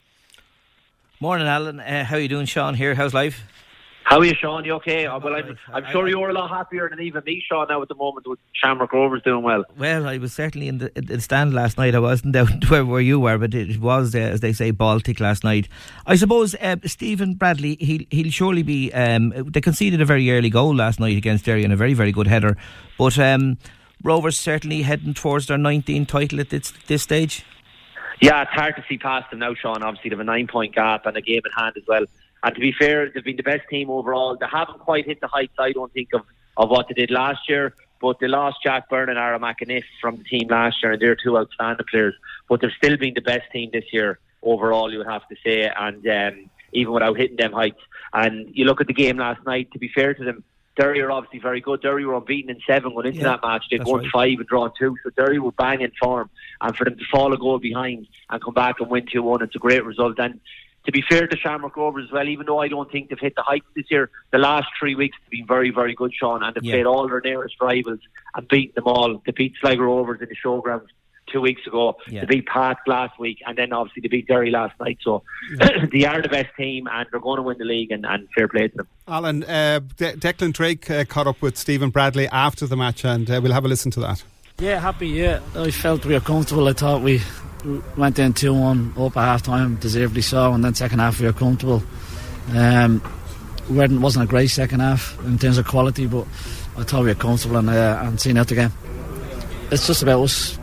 Morning, Alan. Uh, how are you doing, Sean? Here, how's life? How are you, Sean? You okay? Oh, well, I'm, I'm sure you're a lot happier than even me, Sean, now at the moment with Shamrock Rovers doing well. Well, I was certainly in the, in the stand last night. I wasn't out where, where you were, but it was, uh, as they say, Baltic last night. I suppose uh, Stephen Bradley, he'll, he'll surely be... Um, they conceded a very early goal last night against Derry and a very, very good header. But um, Rovers certainly heading towards their nineteenth title at this, this stage. Yeah, it's hard to see past them now, Sean. Obviously, they have a nine-point gap and a game in hand as well. And to be fair, they've been the best team overall. They haven't quite hit the heights, I don't think, of, of what they did last year. But they lost Jack Byrne and Ara McAniff from the team last year, and they're two outstanding players. But they've still been the best team this year overall, you would have to say, and um, even without hitting them heights. And you look at the game last night, to be fair to them, Derry are obviously very good. Derry were unbeaten in seven going into yeah, that match. They'd won right. five and drawn two. So Derry were banging form. And for them to fall a goal behind and come back and win two one, it's a great result. And to be fair to Shamrock Rovers as well, even though I don't think they've hit the heights this year, the last three weeks have been very, very good, Sean. And they've yeah. played all their nearest rivals and beaten them all. They beat Sligo Rovers in the showgrounds two weeks ago. Yeah. They beat Pats last week, and then obviously they beat Derry last night. So yeah. they are the best team, and they're going to win the league, and, and fair play to them. Alan, uh, De- Declan Drake uh, caught up with Stephen Bradley after the match, and uh, we'll have a listen to that. Yeah, happy, yeah. I felt we were comfortable. I thought we went in two one up at half time, deservedly so, and then second half we were comfortable. Um, it wasn't a great second half in terms of quality, but I thought we were comfortable and, uh, and seeing out the game. It's just about us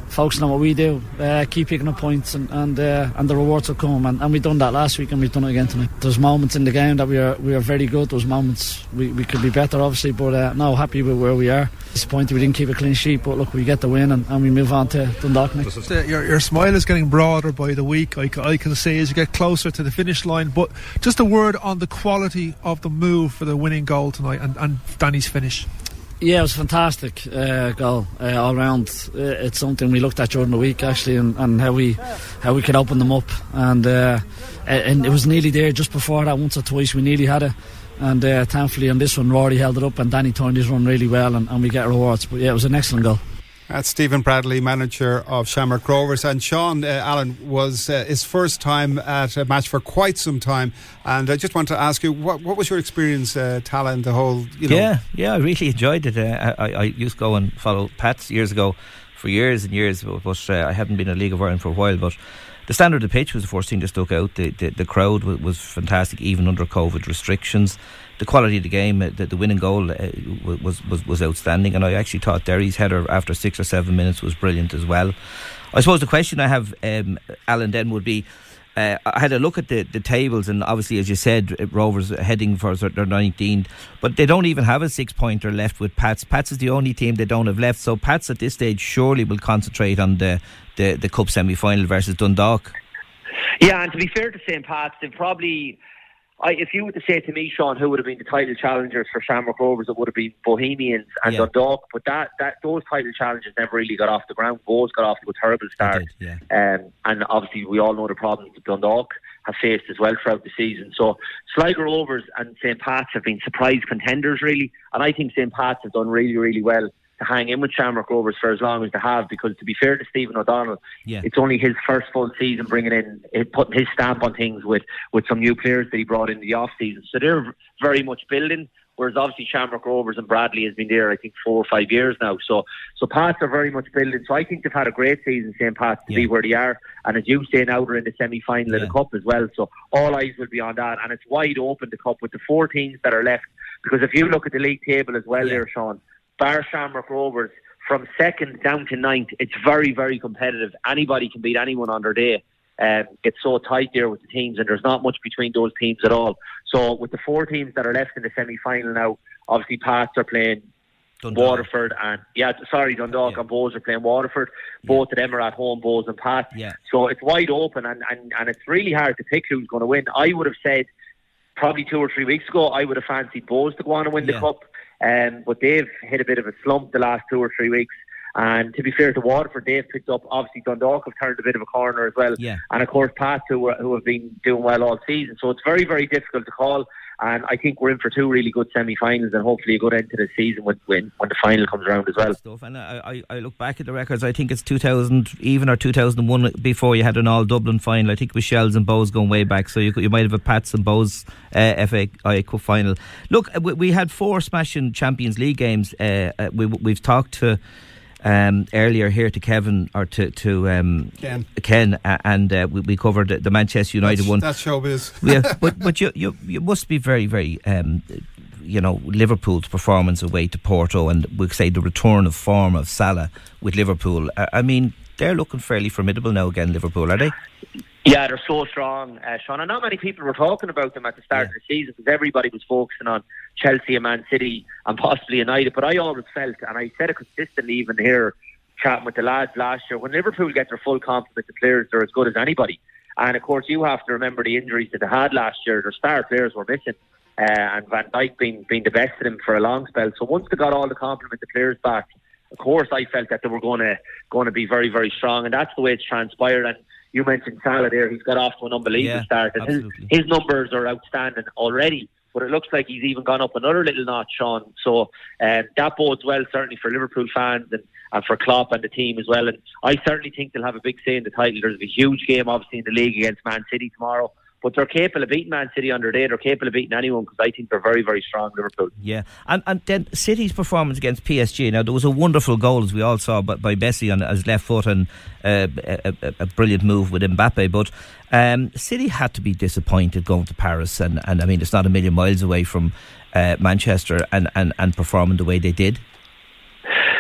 focusing on what we do, uh, keep picking up points, and and, uh, and the rewards will come. And, and we've done that last week, and we've done it again tonight. There's moments in the game that we are we are very good. There's moments we, we could be better, obviously, but uh, no, happy with where we are. Disappointed we didn't keep a clean sheet, but look, we get the win, and, and we move on to Dundalk next. Your, your smile is getting broader by the week, I, I can say, as you get closer to the finish line. But just a word on the quality of the move for the winning goal tonight, and, and Danny's finish. Yeah, it was a fantastic uh, goal uh, all round. Uh, it's something we looked at during the week, actually, and, and how we how we could open them up. And uh, and it was nearly there just before that. Once or twice we nearly had it. And uh, thankfully on this one, Rory held it up, and Danny turned his run really well, and, and we get rewards. But yeah, it was an excellent goal. That's Stephen Bradley, manager of Shamrock Rovers, and Sean uh, Allen was uh, his first time at a match for quite some time. And I just want to ask you, what, what was your experience, uh, Tala, the whole? You know? Yeah, yeah, I really enjoyed it. Uh, I, I used to go and follow Pats years ago, for years and years, but, but uh, I haven't been in a League of Ireland for a while. But the standard of the pitch was the first thing that stuck out. The the, the crowd was, was fantastic, even under COVID restrictions. The quality of the game, the, the winning goal uh, was, was was outstanding, and I actually thought Derry's header after six or seven minutes was brilliant as well. I suppose the question I have, um, Alan, then would be, uh, I had a look at the, the tables, and obviously, as you said, Rovers heading for their nineteenth, but they don't even have a six-pointer left with Pats. Pats is the only team they don't have left, so Pats at this stage surely will concentrate on the, the, the Cup semi-final versus Dundalk. Yeah, and to be fair to Saint Pat's, they probably... I, if you were to say to me, Sean, who would have been the title challengers for Shamrock Rovers, it would have been Bohemians and yeah. Dundalk. But that, that those title challenges never really got off the ground. Bohs got off to a terrible start. Did, yeah. um, and obviously we all know the problems that Dundalk have faced as well throughout the season. So Sligo Rovers and Saint Pat's have been surprise contenders, really. And I think Saint Pat's have done really, really well to hang in with Shamrock Rovers for as long as they have, because to be fair to Stephen O'Donnell, yeah. it's only his first full season bringing in, putting his stamp on things with, with some new players that he brought in the off season. So they're very much building, whereas obviously Shamrock Rovers and Bradley has been there I think four or five years now. So so Pats are very much building. So I think they've had a great season, Saint Pat's, to yeah. be where they are. And as you say now, they're in the semi-final yeah. of the Cup as well. So all eyes will be on that. And it's wide open, the Cup, with the four teams that are left. Because if you look at the league table as well yeah. there, Sean, bar Shamrock Rovers, from second down to ninth, it's very, very competitive. Anybody can beat anyone on their day. Um, it's so tight there with the teams, and there's not much between those teams at all. So with the four teams that are left in the semi-final now, obviously Pats are playing Dundalk. Waterford, and yeah, sorry, Dundalk yeah. and Bohs are playing Waterford. Both yeah. of them are at home, Bohs and Pats. Yeah. So it's wide open, and, and, and it's really hard to pick who's going to win. I would have said probably two or three weeks ago, I would have fancied Bohs to go on and win yeah. the Cup. Um, but they've hit a bit of a slump the last two or three weeks. And to be fair to Waterford, they've picked up, obviously Dundalk have turned a bit of a corner as well. Yeah. And of course Pats, who, who have been doing well all season. So it's very, very difficult to call. And I think we're in for two really good semi-finals, and hopefully a good end to the season when when, when the final comes around as well. Stuff. And I, I, I look back at the records, I think it's two thousand even or two thousand one before you had an all Dublin final. I think it was Shells and Bohs going way back, so you you might have a Pats and Bohs uh, F A I Cup final. Look, we, we had four smashing Champions League games. Uh, uh, we, we've talked to Um, earlier here to Kevin or to, to um, Ken, Ken uh, and uh, we, we covered the Manchester United that's, one. That's showbiz. Yeah, but but you, you you must be very very um, you know, Liverpool's performance away to Porto, and we say the return of form of Salah with Liverpool. I, I mean, they're looking fairly formidable now again, Liverpool, are they? Yeah, they're so strong, uh, Sean. And not many people were talking about them at the start yeah. of the season, because everybody was focusing on Chelsea and Man City and possibly United. But I always felt, and I said it consistently even here, chatting with the lads last year, when Liverpool get their full complement of players, they're as good as anybody. And of course, you have to remember the injuries that they had last year. Their star players were missing, uh, and Van Dijk being, being the best of them for a long spell. So once they got all the complement of players back, of course, I felt that they were going to going to be very, very strong, and that's the way it's transpired. And you mentioned Salah there; he's got off to an unbelievable yeah, start, and his, his numbers are outstanding already. But it looks like he's even gone up another little notch, Sean. So um, that bodes well, certainly for Liverpool fans and, and for Klopp and the team as well. And I certainly think they'll have a big say in the title. There's a huge game, obviously, in the league against Man City tomorrow. But they're capable of beating Man City on their day. They're capable of beating anyone, because I think they're very, very strong, Liverpool. Yeah, and and then City's performance against P S G. Now, there was a wonderful goal, as we all saw, by, by Bessie on his left foot, and uh, a, a, a brilliant move with Mbappe. But um, City had to be disappointed going to Paris, and, and I mean, it's not a million miles away from uh, Manchester, and, and, and performing the way they did.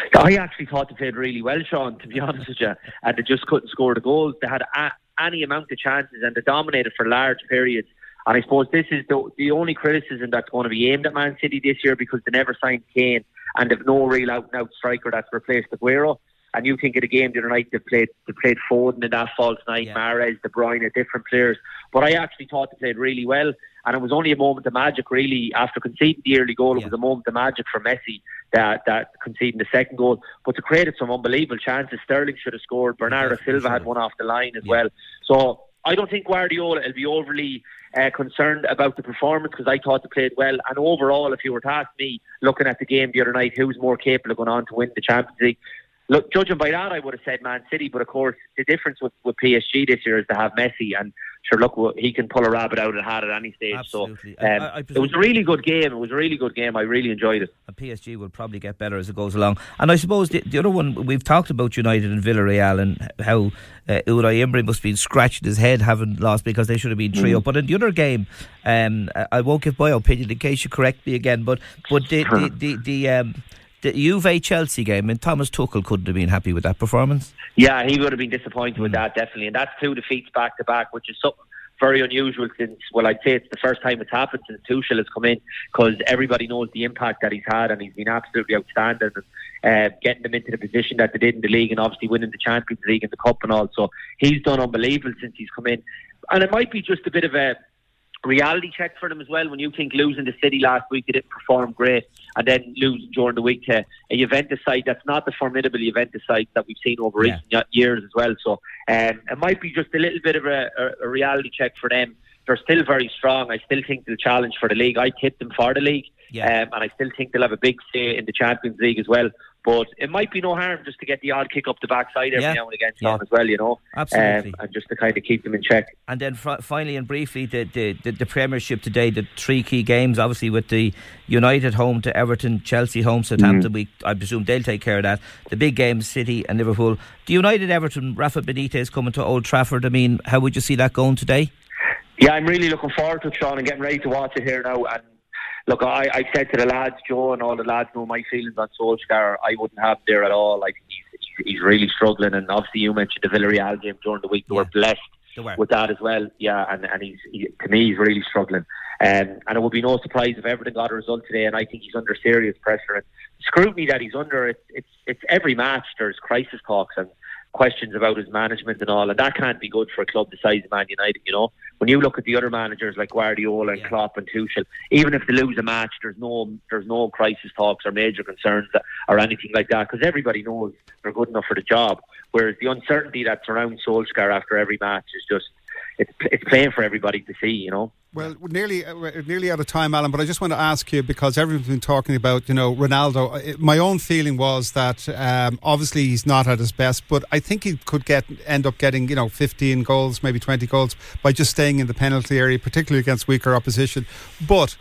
I actually thought they played really well, Sean, to be honest with you, and they just couldn't score the goals. They had a, any amount of chances and they dominated for large periods. And I suppose this is the, the only criticism that's going to be aimed at Man City this year, because they never signed Kane and they've no real out-and-out striker that's replaced Aguero. And you think of the game the other night, they played they played Foden in that false nine, yeah. Mahrez, De Bruyne, different players. But I actually thought they played really well. And it was only a moment of magic, really, after conceding the early goal. Yeah. It was a moment of magic for Messi that, that conceding the second goal. But they created some unbelievable chances. Sterling should have scored. Bernardo yeah, Silva sure. had one off the line as yeah. well. So I don't think Guardiola will be overly uh, concerned about the performance, because I thought they played well. And overall, if you were to ask me, looking at the game the other night, who's more capable of going on to win the Champions League? Look, judging by that, I would have said Man City. But of course, the difference with, with P S G this year is to have Messi. And sure, look, he can pull a rabbit out of the hat at any stage. Absolutely. So um, I, I it was a really good game. It was a really good game. I really enjoyed it. And P S G will probably get better as it goes along. And I suppose the, the other one, we've talked about United and Villarreal and how uh, Unai Emery must have been scratching his head having lost, because they should have been three mm. up. But in the other game, um, I won't give my opinion in case you correct me again, but but the the the, the um, the Juve Chelsea game, and Thomas Tuchel couldn't have been happy with that performance. Yeah, he would have been disappointed mm. with that, definitely. And that's two defeats back to back, which is something very unusual since, well, I'd say it's the first time it's happened since Tuchel has come in, because everybody knows the impact that he's had, and he's been absolutely outstanding, and uh, getting them into the position that they did in the league, and obviously winning the Champions League and the Cup and all. So he's done unbelievable since he's come in. And it might be just a bit of a reality check for them as well, when you think losing to City last week, they didn't perform great, and then losing during the week to a Juventus side that's not the formidable Juventus side that we've seen over yeah. recent years as well. So um, it might be just a little bit of a, a, a reality check for them. They're still very strong. I still think they'll challenge for the league. I tipped them for the league, yeah. um, and I still think they'll have a big say in the Champions League as well. But it might be no harm just to get the odd kick up the backside every yeah. now and again, Sean, yeah. as well, you know. Absolutely. Um, and just to kind of keep them in check. And then fr- finally and briefly, the, the, the, the Premiership today, the three key games, obviously with the United home to Everton, Chelsea home, Southampton, mm. we, I presume they'll take care of that. The big games, City and Liverpool. The United Everton, Rafa Benitez coming to Old Trafford. I mean, how would you see that going today? Yeah, I'm really looking forward to it, Sean, and getting ready to watch it here now. And look, I, I said to the lads, Joe and all the lads know my feelings on Solskjaer. I wouldn't have him there at all. Like he's, he's really struggling, and obviously you mentioned the Villarreal game during the week. They yeah. were blessed they were. with that as well. Yeah, and, and he's he, to me he's really struggling. Um, and it would be no surprise if Everton got a result today. And I think he's under serious pressure, and the scrutiny that he's under. It's it's it's every match there's crisis talks and questions about his management and all, and that can't be good for a club the size of Man United. You know, when you look at the other managers like Guardiola and yeah. Klopp and Tuchel, even if they lose a match, there's no there's no crisis talks or major concerns that, or anything like that, because everybody knows they're good enough for the job. Whereas the uncertainty that surrounds Solskjaer after every match is just it's it's plain for everybody to see. You know. Well, we're nearly uh, nearly out of time, Alan, but I just want to ask you, because everyone's been talking about, you know, Ronaldo. My own feeling was that um, obviously he's not at his best, but I think he could get end up getting, you know, fifteen goals, maybe twenty goals by just staying in the penalty area, particularly against weaker opposition. But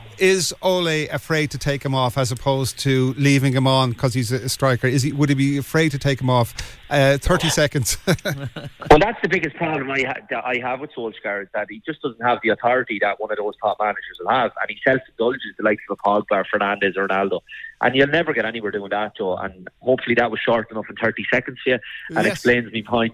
is Ole afraid to take him off as opposed to leaving him on because he's a striker? Is he? Would he be afraid to take him off? Uh, Thirty seconds. Well, that's the biggest problem I, ha- that I have with Solskjaer, is that he just doesn't have the authority that one of those top managers will have, and he self-indulges the likes of a Pogba, Fernandes, or Ronaldo, and you'll never get anywhere doing that, Joe. And hopefully that was short enough in thirty seconds for you, and yes. explains my point.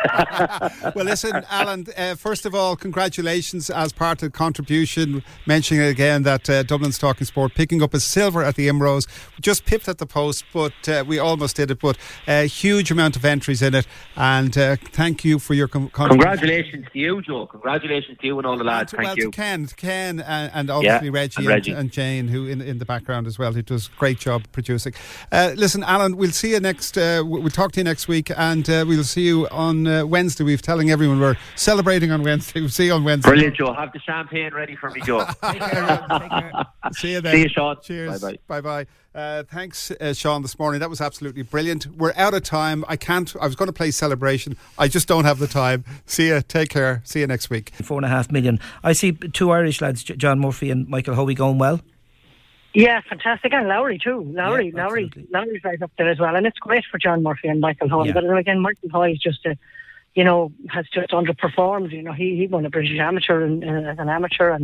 Well, listen, Alan. Uh, first of all, congratulations as part of the contribution. Mentioning again that uh, Dublin's Talking Sport picking up a silver at the Imrose, just pipped at the post, but uh, we almost did it. But a huge amount of entries in it, and uh, thank you for your com- congratulations to you, Joe. Congratulations to you and all the lads. To, thank well, you. To Ken, to Ken, and, and obviously yeah, Reggie, and, Reggie. And, and Jane, who in in the background as well, who does a great job producing. Uh, listen, Alan, we'll see you next. Uh, we'll talk to you next week, and uh, we'll see you on uh, Wednesday. We're telling everyone we're celebrating on Wednesday. We'll see you on Wednesday. Brilliant, Joe. Have the champagne ready for me, Joe. Take care. Take care. See you then. See you, Sean. Cheers. Bye bye. Bye bye. Uh, thanks, uh, Sean, this morning. That was absolutely brilliant. We're out of time. I can't. I was going to play Celebration. I just don't have the time. See you. Take care. See you next week. Four and a half million. I see two Irish lads, John Murphy and Michael Hoey, going well. Yeah, fantastic. And Lowry too. Lowry, yeah, Lowry, Lowry's right up there as well. And it's great for John Murphy and Michael Hoey. Yeah. But again, Michael Hoey is just a, you know, has just underperformed. You know, he he won a British amateur and, uh, as an amateur, and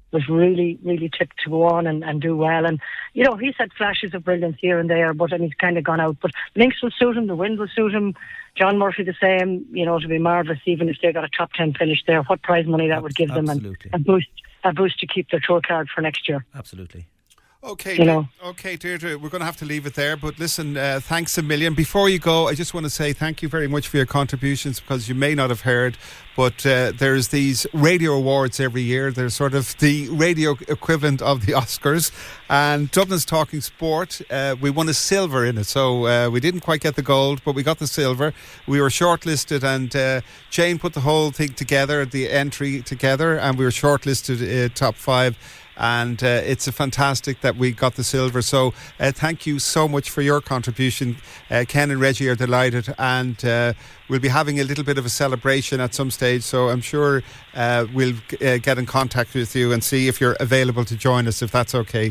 was really, really tipped to go on and, and do well. And, you know, he's had flashes of brilliance here and there, but and he's kind of gone out. But links will suit him, the wind will suit him. John Murphy the same, you know, it'll be marvellous even if they got a top ten finish there. What prize money that would give them, and a boost, a boost to keep their tour card for next year. Absolutely. Okay, you know. okay, Deirdre, we're going to have to leave it there. But listen, uh, thanks a million. Before you go, I just want to say thank you very much for your contributions, because you may not have heard, but uh, there's these radio awards every year. They're sort of the radio equivalent of the Oscars. And Dublin's Talking Sport, uh, we won a silver in it. So uh, we didn't quite get the gold, but we got the silver. We were shortlisted, and uh, Jane put the whole thing together, the entry together, and we were shortlisted uh, top five. And uh, it's a fantastic that we got the silver. So uh, thank you so much for your contribution. Uh, Ken and Reggie are delighted, and uh, we'll be having a little bit of a celebration at some stage. So I'm sure uh, we'll uh, get in contact with you and see if you're available to join us, if that's okay.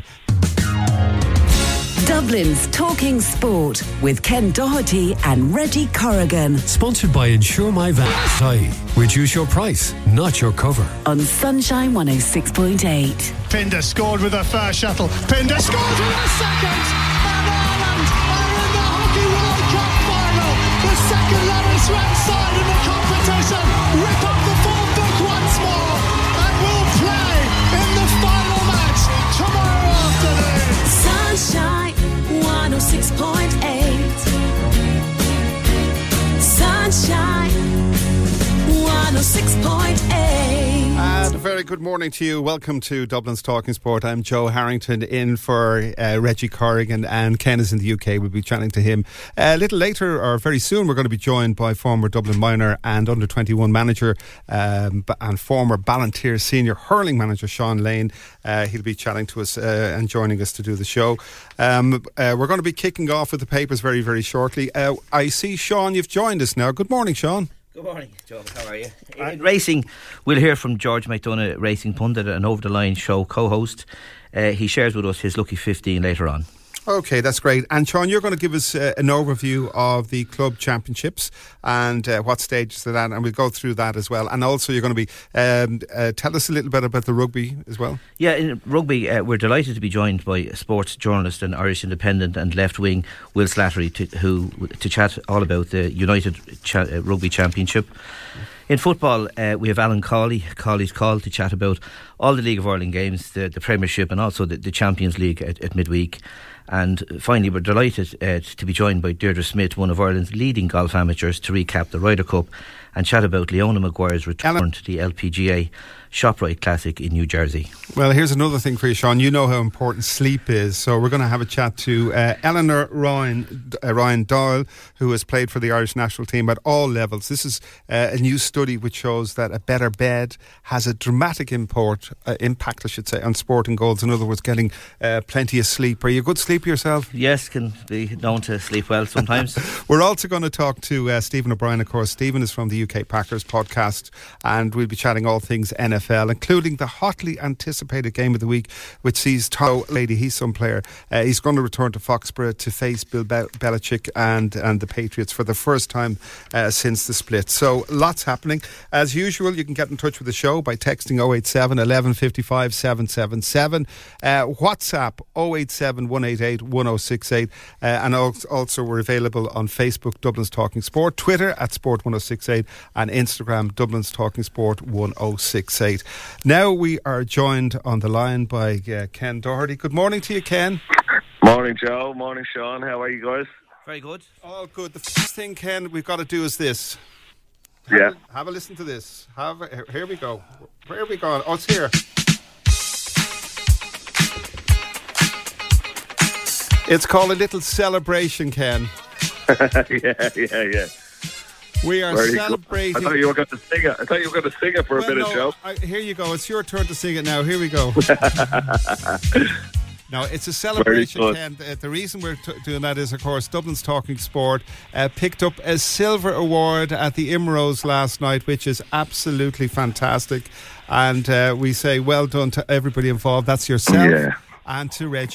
Dublin's Talking Sport with Ken Doherty and Reggie Corrigan. Sponsored by Insure My Van. Reduce your price, not your cover. On Sunshine one oh six point eight. Pinder scored with a first shuttle. Pinder scored with a second. And Ireland are in the Hockey World Cup final. The second lowest ranked side in the competition. Rip up the form book once more. And will play in the final match tomorrow afternoon. Sunshine one oh six point eight. Sunshine one oh six point eight. And a very good morning to you. Welcome to Dublin's Talking Sport. I'm Joe Harrington, in for uh, Reggie Corrigan, and Ken is in the U K. We'll be chatting to him uh, a little later, or very soon. We're going to be joined by former Dublin minor and under twenty-one manager um, and former Ballantyre senior hurling manager Sean Lane. Uh, he'll be chatting to us uh, and joining us to do the show. Um, uh, we're going to be kicking off with the papers very, very shortly. Uh, I see, Sean, you've joined us now. Good morning, Sean. Good morning, Joe. How are you? In racing, we'll hear from George McDonough, racing pundit and Over the Line show co-host. Uh, he shares with us his lucky fifteen later on. Okay, that's great. And Sean, you're going to give us uh, an overview of the club championships and uh, what stages they're at, and we'll go through that as well. And also, you're going to be um, uh, tell us a little bit about the rugby as well. Yeah, in rugby, uh, we're delighted to be joined by sports journalist and Irish Independent and left wing Will Slattery to, who to chat all about the United cha- uh, Rugby Championship. In football, uh, we have Alan Cawley, Cawley's Call, to chat about all the League of Ireland games, the, the Premiership, and also the, the Champions League at, at midweek. And finally, we're delighted uh, to be joined by Deirdre Smith, one of Ireland's leading golf amateurs, to recap the Ryder Cup and chat about Leona Maguire's return Alan. to the L P G A ShopRite Classic in New Jersey. Well, here's another thing for you, Sean. You know how important sleep is, so we're going to have a chat to uh, Eleanor Ryan, uh, Ryan Doyle, who has played for the Irish national team at all levels. This is uh, a new study which shows that a better bed has a dramatic import, uh, impact, I should say, on sporting goals. In other words, getting uh, plenty of sleep. Are you a good sleeper yourself? Yes, can be known to sleep well sometimes. We're also going to talk to uh, Stephen O'Brien, of course. Stephen is from the U K Packers podcast, and we'll be chatting all things N F L, including the hotly anticipated game of the week, which sees Tom Lady, he's some player. Uh, he's going to return to Foxborough to face Bill Be- Belichick and, and the Patriots for the first time uh, since the split. So lots happening. As usual, you can get in touch with the show by texting oh eight seven, eleven fifty-five, seven seven seven. Uh, WhatsApp oh eight seven, one eight eight, one oh six eight. Uh, and also we're available on Facebook, Dublin's Talking Sport, Twitter at Sport one oh six eight, and Instagram, Dublin's Talking Sport one oh six eight. Now we are joined on the line by uh, Ken Doherty. Good morning to you, Ken. Morning, Joe. Morning, Sean. How are you guys? Very good. All good. The first thing, Ken, we've got to do is this. Yeah. Have a, have a listen to this. Have a, here we go. Where are we going? Oh, it's here. It's called a little celebration, Ken. yeah, yeah, yeah. We are Very celebrating. Cool. I thought you were going to sing it. I thought you were going to sing it for well, a minute, no, Joe. I, here you go. It's your turn to sing it now. Here we go. No, it's a celebration, Ken. Uh, the reason we're t- doing that is, of course, Dublin's Talking Sport uh, picked up a silver award at the I M R O S last night, which is absolutely fantastic. And uh, we say well done to everybody involved. That's yourself yeah. and to Reggie.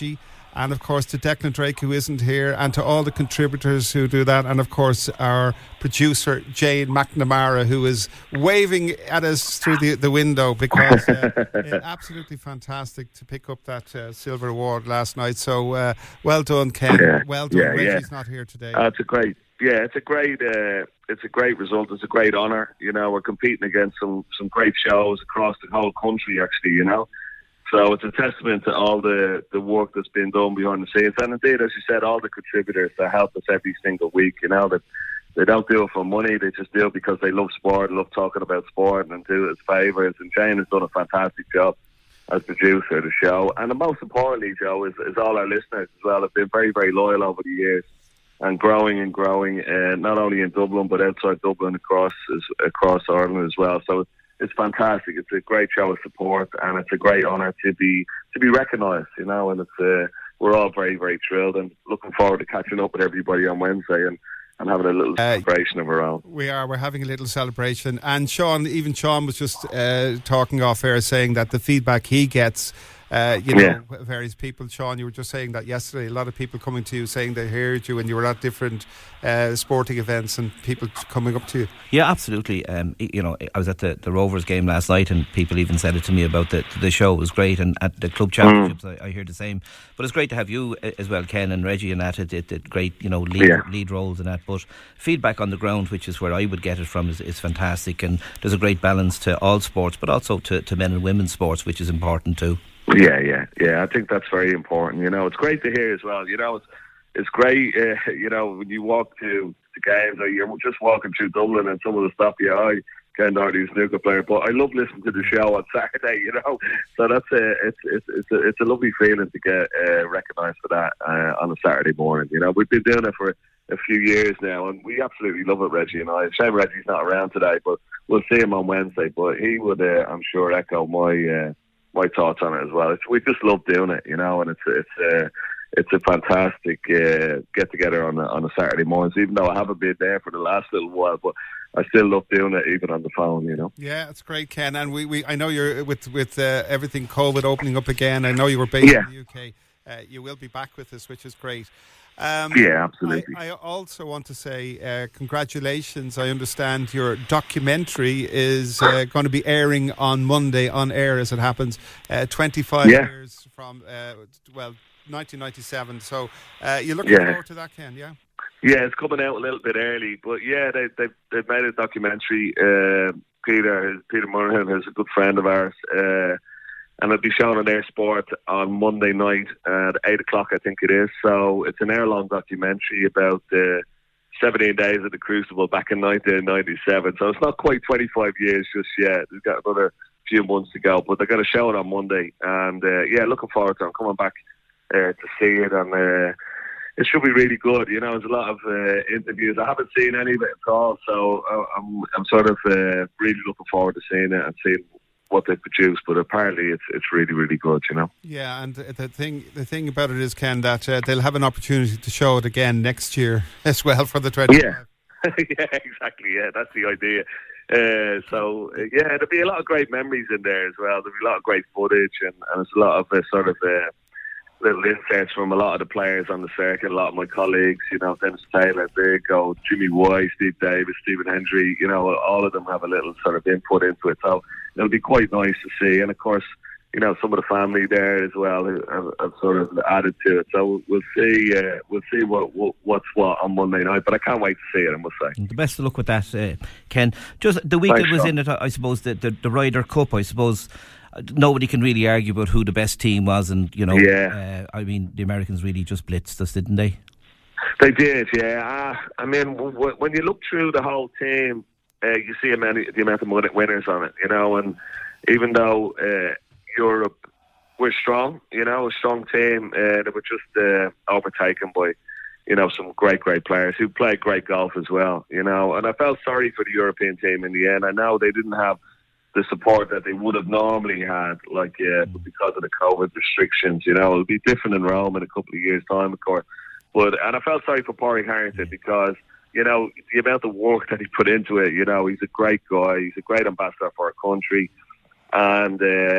And of course to Declan Drake, who isn't here, and to all the contributors who do that, and of course our producer Jane McNamara, who is waving at us through the, the window, because uh, uh, absolutely fantastic to pick up that uh, silver award last night. So uh, well done, Ken. Yeah. Well done. Yeah, Reggie's yeah. not here today. Uh, it's a great, yeah, it's a great, uh, it's a great result. It's a great honour. You know, we're competing against some some great shows across the whole country, actually. You know. So it's a testament to all the, the work that's been done behind the scenes. And indeed, as you said, all the contributors that help us every single week, you know, that they don't do it for money, they just do it because they love sport, love talking about sport and do it as favours. And Jane has done a fantastic job as producer of the show. And the most importantly, Joe, is, is all our listeners as well have been very, very loyal over the years and growing and growing, uh, not only in Dublin, but outside Dublin, across across Ireland as well. So it's fantastic. It's a great show of support, and it's a great honour to be to be recognised, you know. And it's uh, we're all very, very thrilled, and looking forward to catching up with everybody on Wednesday and, and having a little celebration uh, of our own. We are. We're having a little celebration, and Sean, even Sean was just uh, talking off air, saying that the feedback he gets. Uh, you know, yeah. various people. Sean, you were just saying that yesterday. A lot of people coming to you saying they heard you, and you were at different uh, sporting events, and people coming up to you. Yeah, absolutely. Um, you know, I was at the, the Rovers game last night, and people even said it to me about the the show. It was great, and at the club championships, mm. I, I hear the same. But it's great to have you as well, Ken and Reggie, and that. It, it, it great, you know, lead yeah. lead roles and that. But feedback on the ground, which is where I would get it from, is, is fantastic. And there's a great balance to all sports, but also to, to men and women's sports, which is important too. Yeah, yeah, yeah. I think that's very important. You know, it's great to hear as well. You know, it's it's great. Uh, you know, when you walk to the games, or you're just walking through Dublin, and someone will stop you. I Ken Doherty's snooker player, but I love listening to the show on Saturday. You know, so that's a it's it's it's a, it's a lovely feeling to get uh, recognised for that uh, on a Saturday morning. You know, we've been doing it for a few years now, and we absolutely love it, Reggie and I. Shame Reggie's not around today, but we'll see him on Wednesday. But he would, uh, I'm sure, echo my. Uh, my thoughts on it as well. It's, we just love doing it, you know, and it's it's uh, it's a fantastic uh, get together on a, on a Saturday morning. So even though I haven't been there for the last little while, but I still love doing it, even on the phone, you know. Yeah, it's great, Ken. And we, we I know you're with with uh, everything COVID opening up again. I know you were based yeah. in the U K. Uh, you will be back with us, which is great. Um, yeah, absolutely. I, I also want to say uh, congratulations. I understand your documentary is uh, going to be airing on Monday on air, as it happens. Uh, twenty-five yeah. years from, uh, well, nineteen ninety-seven. So uh, you're looking yeah. forward to that, Ken, yeah? Yeah, it's coming out a little bit early. But yeah, they, they, they've made a documentary. Uh, Peter, Peter Murhan is a good friend of ours. Uh, And it'll be shown on Air Sport on Monday night at eight o'clock, I think it is. So it's an hour-long documentary about the seventeen days of the Crucible back in nineteen ninety-seven. So it's not quite twenty-five years just yet. We've got another few months to go. But they're going to show it on Monday. And, uh, yeah, looking forward to it. I'm coming back uh, to see it. And uh, it should be really good. You know, there's a lot of uh, interviews. I haven't seen any of it at all. So I'm, I'm sort of uh, really looking forward to seeing it and seeing what they produce, but apparently it's it's really really good, you know. Yeah, and the thing the thing about it is, Ken, that uh, they'll have an opportunity to show it again next year as well for the twenty. Yeah, yeah, exactly. Yeah, that's the idea. Uh, so uh, yeah, there'll be a lot of great memories in there as well. There'll be a lot of great footage, and, and there's a lot of uh, sort of uh, little inserts from a lot of the players on the circuit. A lot of my colleagues, you know, Dennis Taylor, Diego, Jimmy White, Steve Davis, Stephen Hendry. You know, all of them have a little sort of input into it. So it'll be quite nice to see. And of course, you know, some of the family there as well who have, have sort of added to it. So we'll see. Uh, we'll see what, what what's what on Monday night. But I can't wait to see it, I must say. The best of luck with that, uh, Ken. Just the week Thanks, that was Sean. in it, I suppose the, the the Ryder Cup. I suppose nobody can really argue about who the best team was, and you know, yeah. uh, I mean, the Americans really just blitzed us, didn't they? They did, yeah. Uh, I mean, w- when you look through the whole team, uh, you see many, the amount of winners on it, you know, and even though uh, Europe were strong, you know, a strong team, uh, they were just uh, overtaken by, you know, some great, great players who played great golf as well, you know, and I felt sorry for the European team in the end. I know they didn't have the support that they would have normally had, like, uh, because of the COVID restrictions, you know. It'll be different in Rome in a couple of years' time, of course. But, and I felt sorry for Pádraig Harrington because, you know, the amount of work that he put into it, you know, he's a great guy, he's a great ambassador for our country. And, uh,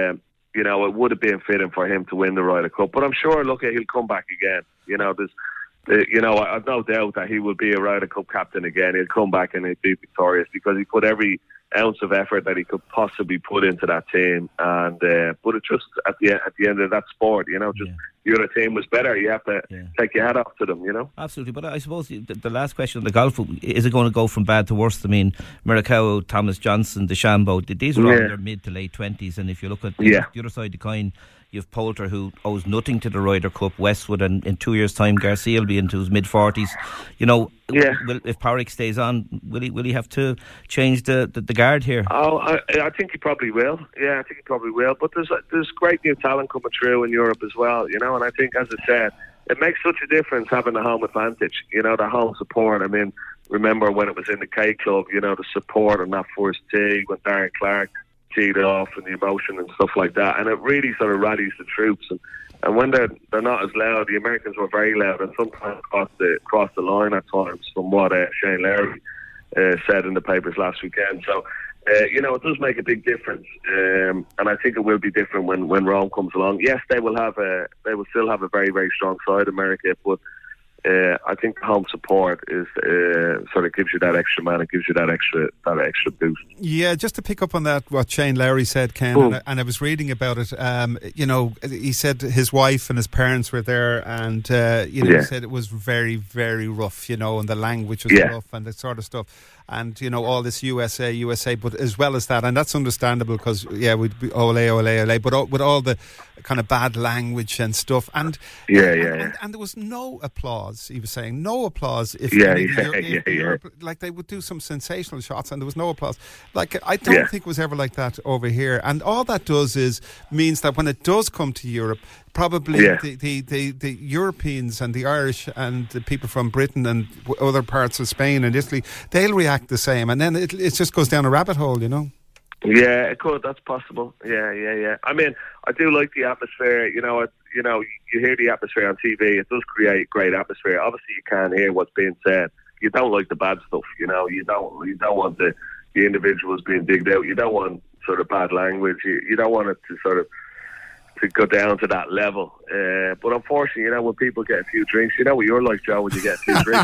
you know, it would have been fitting for him to win the Ryder Cup. But I'm sure, look, he'll come back again. You know, there's, uh, you know, I've no doubt that he will be a Ryder Cup captain again. He'll come back and he'll be victorious because he put every ounce of effort that he could possibly put into that team. And uh, but it just at the at the end of that sport, you know, just. Yeah. The other team was better. You have to yeah. take your hat off to them, you know. Absolutely, but I suppose the, the last question on the golf, is it going to go from bad to worse? I mean, Morikawa, Thomas Johnson, DeChambeau, these are all yeah. in their mid to late twenties, and if you look at the, yeah. the other side of the coin, you have Poulter, who owes nothing to the Ryder Cup, Westwood, and in two years' time, Garcia will be into his mid forties. You know, yeah. will, if Pádraig stays on, will he will he have to change the, the, the guard here? Oh, I, I think he probably will. Yeah, I think he probably will. But there's there's great new talent coming through in Europe as well, you know. And I think, as I said, it makes such a difference having the home advantage. You know, the home support. I mean, remember when it was in the K Club, you know, the support on that first tee when Darren Clarke teed it off and the emotion and stuff like that, and it really sort of rallies the troops. And, and when they're they're not as loud, the Americans were very loud and sometimes crossed the crossed the line at times, from what uh, Shane Lowry uh, said in the papers last weekend. So uh, you know, it does make a big difference, um, and I think it will be different when when Rome comes along. Yes, they will have a they will still have a very very strong side, America, but. Uh, I think home support is uh, sort of gives you that extra man, it gives you that extra that extra boost. Yeah, just to pick up on that, what Shane Lowry said, Ken, mm. and, I, and I was reading about it. Um, you know, he said his wife and his parents were there, and uh, you know, yeah. he said it was very, very rough. You know, and the language was yeah. rough, and that sort of stuff. And you know, all this U S A, U S A, but as well as that, and that's understandable because yeah, we'd be ole, ole, ole, but all, with all the kind of bad language and stuff, and yeah, and, yeah, and, yeah. and, and there was no applause. He was saying no applause if yeah, any, yeah, Europe, yeah, if Europe, yeah. like they would do some sensational shots, and there was no applause. Like I don't yeah. think it was ever like that over here, and all that does is means that when it does come to Europe, probably yeah. the, the, the, the Europeans and the Irish and the people from Britain and other parts of Spain and Italy, they'll react the same, and then it, it just goes down a rabbit hole, you know. Yeah, it could. That's possible. Yeah, yeah, yeah. I mean, I do like the atmosphere. You know, it, you know, you hear the atmosphere on T V. It does create great atmosphere. Obviously, you can't hear what's being said. You don't like the bad stuff. You know, you don't. You don't want the the individuals being digged out. You don't want sort of bad language. You, you don't want it to sort of to go down to that level. Uh, but unfortunately, you know, when people get a few drinks, you know what you're like, Joe, when you get a few drinks.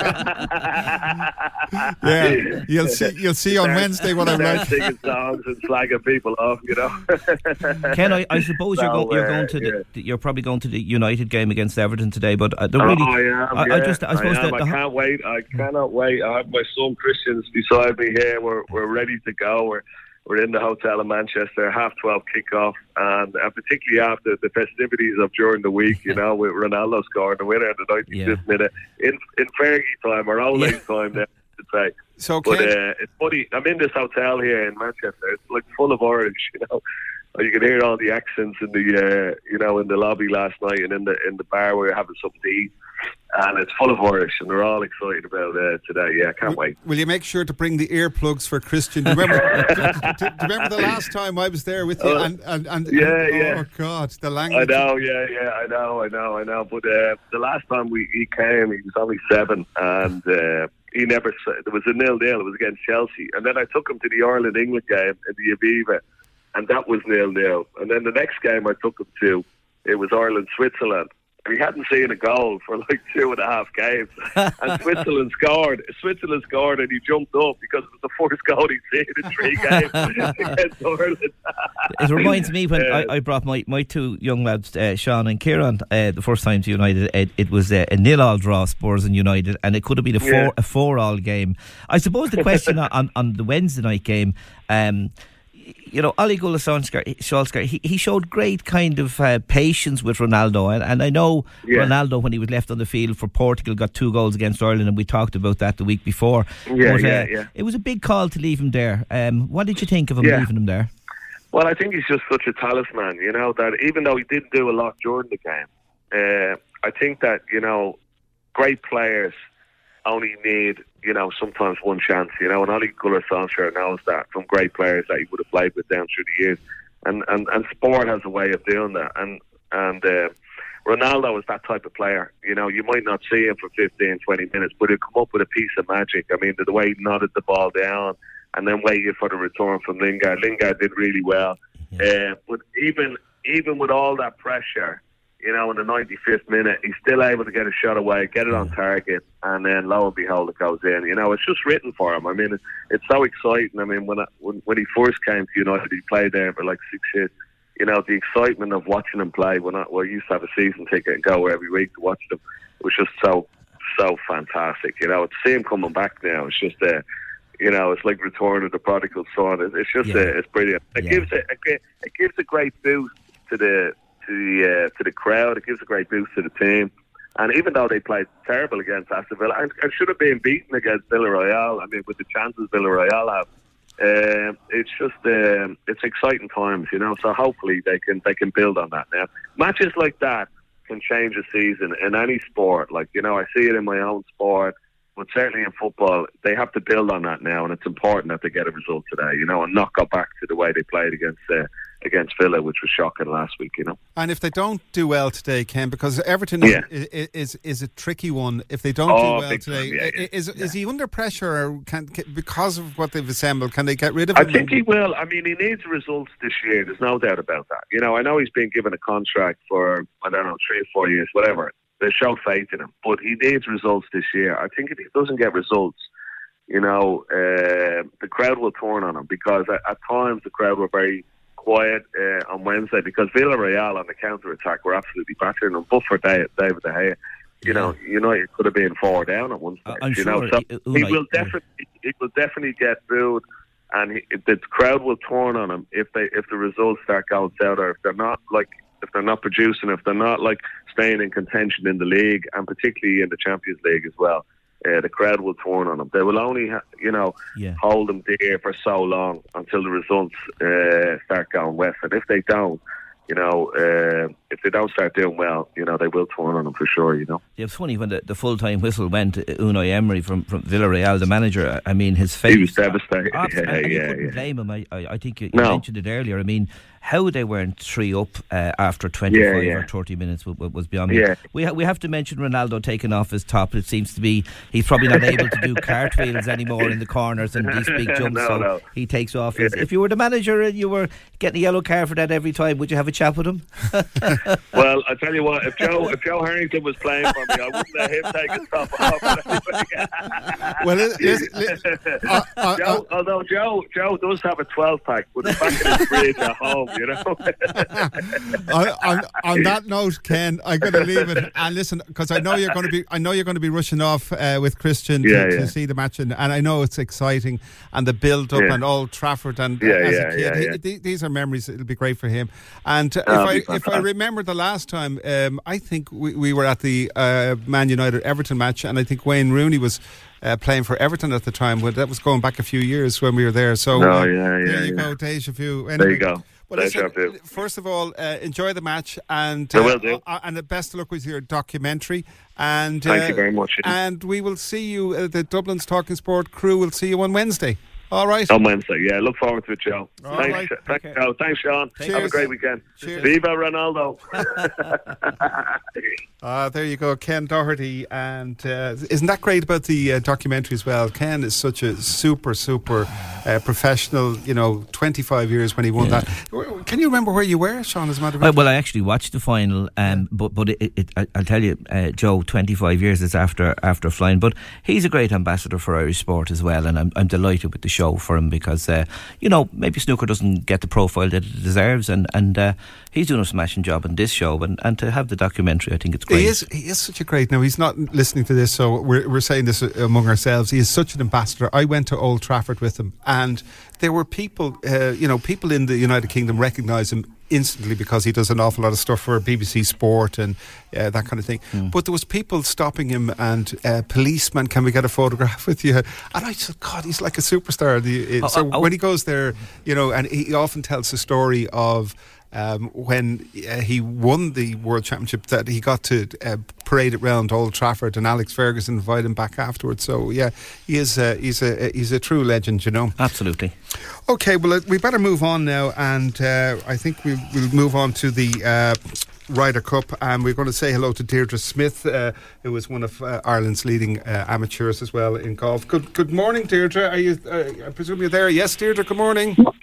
Yeah, you'll see. You'll see on Wednesday what I'm like. Singing songs and slagging people off, you know. Ken, I, I suppose so, you're, go, you're uh, going to the, yeah. you're probably going to the United game against Everton today. But uh, the oh, really, I am. I, yeah, I just, I suppose I, am. that the, I can't wait. I cannot wait. I have my son Christian's beside me here. We're we're ready to go. We're We're in the hotel in Manchester, half twelve kickoff, and uh, particularly after the festivities of during the week, you know, with Ronaldo scoring the winner in the ninety-fifth yeah. minute in in Fergie time or old age yeah. time, there to say. So, but uh, it's funny. I'm in this hotel here in Manchester. It's like full of Irish, you know. You can hear all the accents in the, uh, you know, in the lobby last night and in the in the bar where we're having something to eat. And it's full of Irish, and they're all excited about it uh, today. Yeah, can't will, wait. Will you make sure to bring the earplugs for Christian? Do you remember, do, do, do, do you remember the last time I was there with you? Uh, and, and, and, yeah, and, yeah. Oh, God, the language. I know, yeah, yeah, I know, I know, I know. But uh, the last time we he came, he was only seven, and uh, he never, there was a nil-nil. It was against Chelsea. And then I took him to the Ireland-England game in the Aviva, and that was nil-nil. And then the next game I took him to, it was Ireland-Switzerland. And he hadn't seen a goal for like two and a half games. And Switzerland scored. Switzerland scored and he jumped up because it was the first goal he'd seen in three games against Ireland. It reminds me when uh, I, I brought my, my two young lads, uh, Sean and Kieran, uh, the first time to United. It, it was uh, a nil-all draw, Spurs and United, and it could have been a four yeah. a four-all game. I suppose the question on, on the Wednesday night game, um, you know, Ole Gunnar Solskjaer, he, he showed great kind of uh, patience with Ronaldo, and, and I know yeah. Ronaldo, when he was left on the field for Portugal, got two goals against Ireland, and we talked about that the week before. Yeah, but, yeah, uh, yeah. It was a big call to leave him there. Um, what did you think of him yeah. leaving him there? Well, I think he's just such a talisman, you know, that even though he didn't do a lot during the game, uh, I think that, you know, great players only need, you know, sometimes one chance, you know, and Ole Gunnar Solskjaer knows that from great players that he would have played with down through the years. And, and, and sport has a way of doing that. And and uh, Ronaldo is that type of player. You know, you might not see him for fifteen, twenty minutes, but he'll come up with a piece of magic. I mean, the, the way he nodded the ball down and then waited for the return from Lingard. Lingard did really well. Yeah. Uh, but even even with all that pressure, you know, in the ninety-fifth minute, he's still able to get a shot away, get it on target, and then lo and behold, it goes in. You know, it's just written for him. I mean, it's, it's so exciting. I mean, when, I, when when he first came to United, he played there for like six years. You know, the excitement of watching him play. When I, well, I used to have a season ticket and go every week to watch them. It was just so, so fantastic. You know, to see him coming back now, it's just a, uh, you know, it's like Return of the Prodigal Son. It's, it's just, yeah. a, it's brilliant. It yeah. gives a, a, it gives a great boost to the to the uh, to the crowd. It gives a great boost to the team. And even though they played terrible against Aston Villa, and, and should have been beaten against Villarreal, I mean, with the chances Villarreal have, uh, it's just um, it's exciting times, you know. So hopefully they can they can build on that now. Matches like that can change a season in any sport. Like, you know, I see it in my own sport, but certainly in football, they have to build on that now, and it's important that they get a result today, you know, and not go back to the way they played against uh, against Villa, which was shocking last week, you know. And if they don't do well today, Ken, because Everton is, yeah. is, is is a tricky one. If they don't oh, do well today, yeah, yeah, is yeah. is he under pressure, or can, can because of what they've assembled, can they get rid of him? I think he will. I mean, he needs results this year. There's no doubt about that. You know, I know he's been given a contract for, I don't know, three or four years, whatever. They show faith in him, but he needs results this year. I think if he doesn't get results, you know, uh, the crowd will turn on him, because at, at times the crowd were very quiet uh, on Wednesday, because Villarreal on the counter attack were absolutely battering them. But for David, David De Gea, you yeah. know, United could have been four down at one stage. I'm you sure know, so he, he will definitely, he will definitely get booed, and he, the crowd will turn on him if they if the results start going south, or if they're not like. If they're not producing, if they're not like staying in contention in the league, and particularly in the Champions League as well, uh, the crowd will turn on them. They will only, ha- you know, yeah. hold them there for so long until the results uh, start going west. And if they don't, you know, uh, if they don't start doing well, you know, they will turn on them for sure, you know. Yeah, it's funny, when the, the full-time whistle went, Unai Emery from, from Villarreal, the manager, I mean, his face... He was devastated. Uh, yeah, and yeah, you couldn't yeah. blame him. I, I, I think you, you no. mentioned it earlier. I mean, how they weren't three up uh, after twenty-five yeah, yeah. or thirty minutes was, was beyond me. Yeah. We, ha- we have to mention Ronaldo taking off his top. It seems to be, he's probably not able to do cartwheels anymore in the corners and these big jumps, no, so no. he takes off his... Yeah. If you were the manager and you were getting a yellow card for that every time, would you have a chat with him? Well, I tell you what, if Joe if Joe Harrington was playing for me, I wouldn't let him take his top off. Well, it, it, it, uh, uh, Joe, uh, although Joe Joe does have a twelve pack, but it's back in his fridge at home, you know. on, on, on that note, Ken, I'm going to leave it and listen, because I know you're going to be I know you're going to be rushing off uh, with Christian to, yeah, yeah. to see the match, and, and I know it's exciting, and the build up yeah. and Old Trafford, and yeah, as yeah, a kid, yeah, yeah. he, th- these are memories. It'll be great for him. And uh, That'll if I if I remember the last time, um, I think we, we were at the uh, Man United Everton match, and I think Wayne Rooney was uh, playing for Everton at the time. But that was going back a few years when we were there. So oh, uh, yeah, yeah, there you yeah. go, deja vu. Anyway, there you go. Well, listen, first of all, uh, enjoy the match, and I uh, will do. uh, and the best of luck with your documentary. And thank uh, you very much. Yeah. And we will see you. Uh, the Dublin's Talking Sport crew will see you on Wednesday. All right. On Wednesday, yeah. Look forward to it, Joe. All Thanks, right. thanks, Okay. Joe. Thanks, Sean. Cheers. Have a great weekend. Cheers. Viva Ronaldo. Uh, there you go, Ken Doherty. And uh, isn't that great about the uh, documentary as well? Ken is such a super, super uh, professional, you know, twenty-five years when he won yeah. that. Can you remember where you were, Sean, as a matter of well, fact? well, I actually watched the final, um, but but it, it, I, I'll tell you, uh, Joe, twenty-five years is after after flying. But he's a great ambassador for Irish sport as well, and I'm, I'm delighted with the show for him, because, uh, you know, maybe snooker doesn't get the profile that it deserves, and, and uh, he's doing a smashing job in this show, and, and to have the documentary, I think it's great. He is, he is such a great... Now, he's not listening to this, so we're, we're saying this among ourselves. He is such an ambassador. I went to Old Trafford with him, and there were people, uh, you know, people in the United Kingdom recognise him instantly because he does an awful lot of stuff for B B C Sport and uh, that kind of thing. Mm. But there was people stopping him, and uh, policemen, can we get a photograph with you? And I said, God, he's like a superstar. The, uh, so oh, oh. when he goes there, you know, and he often tells the story of Um, when uh, he won the World Championship, that he got to uh, parade it round Old Trafford, and Alex Ferguson invited him back afterwards. So yeah, he is uh, he's a he's a true legend, you know. Absolutely. Okay, well, uh, we better move on now, and uh, I think we will move on to the uh, Ryder Cup, and we're going to say hello to Deirdre Smith, uh, who is one of uh, Ireland's leading uh, amateurs as well in golf. Good good morning, Deirdre. Are you? Uh, I presume you're there. Yes, Deirdre. Good morning.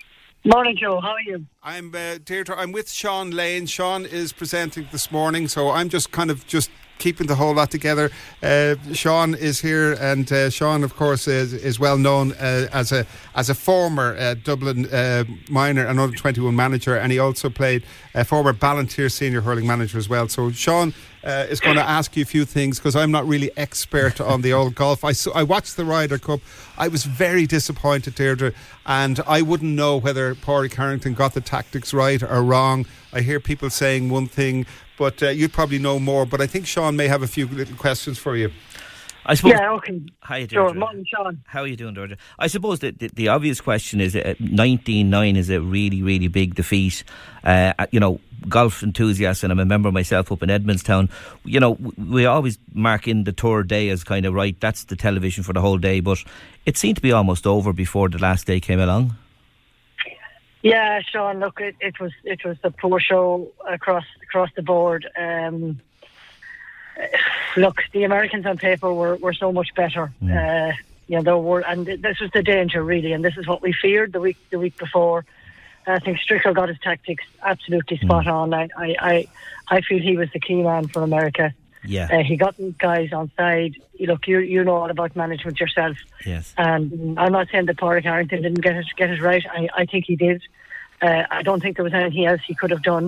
Morning, Joe. How are you? I'm uh, Deirdre. I'm with Sean Lane. Sean is presenting this morning, so I'm just kind of just keeping the whole lot together. Uh, Sean is here, and uh, Sean, of course, is, is well known uh, as a as a former uh, Dublin uh, minor and under twenty-one manager, and he also played a former Ballantyre senior hurling manager as well. So Sean uh, is going to ask you a few things, because I'm not really expert on the old golf. I, I watched the Ryder Cup. I was very disappointed, Deirdre, and I wouldn't know whether Pádraig Harrington got the tactics right or wrong. I hear people saying one thing, but uh, you'd probably know more. But I think Sean may have a few little questions for you. I suppose. Yeah, okay. Hi, Deirdre. Sure, morning, Sean. How are you doing, Deirdre? I suppose the, the, the obvious question is uh, nineteen nine is a really, really big defeat. Uh, you know, golf enthusiasts, and I'm a member myself up in Edmondstown, you know, we always mark in the tour day as kind of, right, that's the television for the whole day, but it seemed to be almost over before the last day came along. Yeah, Sean, look, it, it was it was a poor show across across the board. Um, look, the Americans on paper were, were so much better. Mm. Uh, you know, there were, and this was the danger, really, and this is what we feared the week the week before. I think Stricker got his tactics absolutely spot mm. on. I, I, I, I feel he was the key man for America. Yeah, uh, he got these guys on side. Look, you you know all about management yourself. Yes, and I'm not saying that Pádraig Harrington didn't get it get it right. I, I think he did. Uh, I don't think there was anything else he could have done.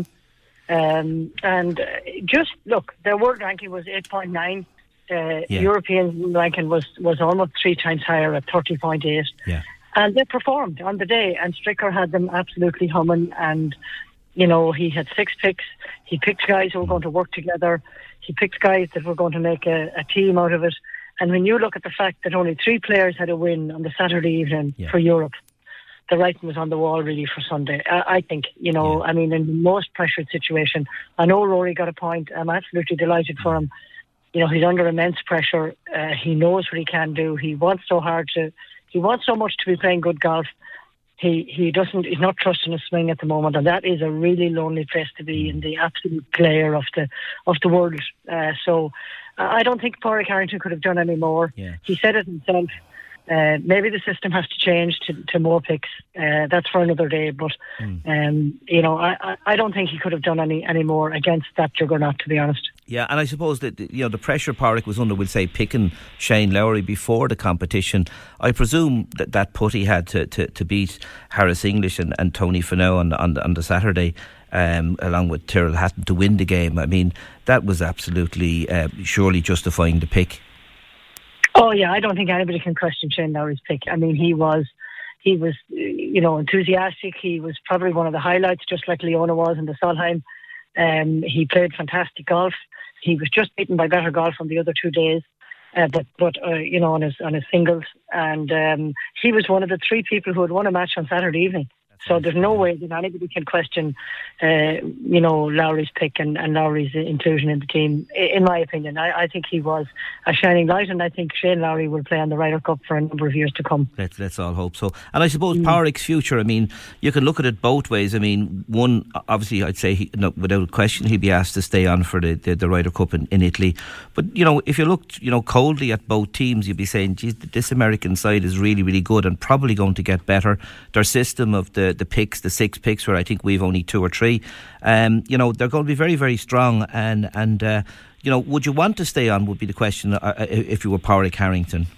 Um, and uh, just look, their world ranking was eight point nine. Uh, yeah. European ranking was, was almost three times higher at thirty point eight. Yeah. And they performed on the day, and Stricker had them absolutely humming. And you know, he had six picks. He picked guys who were going to work together. He picked guys that were going to make a, a team out of it. And when you look at the fact that only three players had a win on the Saturday evening yeah. for Europe, the writing was on the wall really for Sunday. I, I think, you know, yeah. I mean, in the most pressured situation, I know Rory got a point. I'm absolutely delighted for him. You know, he's under immense pressure. Uh, he knows what he can do. He wants so hard to, he wants so much to be playing good golf. He he doesn't, he's not trusting his swing at the moment, and that is a really lonely place to be in the absolute player of the of the world. Uh, so uh, I don't think Pádraig Harrington could have done any more. Yeah. He said it himself. Uh, maybe the system has to change to, to more picks. Uh, that's for another day. But mm. um, you know, I, I don't think he could have done any, any more against that juggernaut, to be honest. Yeah, and I suppose that, you know, the pressure Pádraig was under, we'll say, picking Shane Lowry before the competition. I presume that that putt he had to, to, to beat Harris English and, and Tony Finau on, on, on the Saturday, um, along with Tyrrell Hatton to win the game. I mean, that was absolutely uh, surely justifying the pick. Oh yeah, I don't think anybody can question Shane Lowry's pick. I mean, he was, he was, you know, enthusiastic. He was probably one of the highlights, just like Leona was in the Solheim. Um, he played fantastic golf. He was just beaten by better golf on the other two days, uh, but but uh, you know, on his on his singles, and um, he was one of the three people who had won a match on Saturday evening. So there's no way that anybody can question, uh, you know, Lowry's pick and, and Lowry's inclusion in the team. In my opinion, I, I think he was a shining light, and I think Shane Lowry will play on the Ryder Cup for a number of years to come. Let's let's all hope so. And I suppose mm. Pádraig's future, I mean, you can look at it both ways. I mean, one, obviously, I'd say he, no, without question, he'd be asked to stay on for the, the, the Ryder Cup in, in Italy. But you know, if you looked, you know, coldly at both teams, you'd be saying, geez, this American side is really, really good and probably going to get better. Their system of the the picks, the six picks, where I think we've only two or three, um, you know, they're going to be very, very strong. And, and uh, you know, would you want to stay on, would be the question, uh, if you were Pádraig Harrington?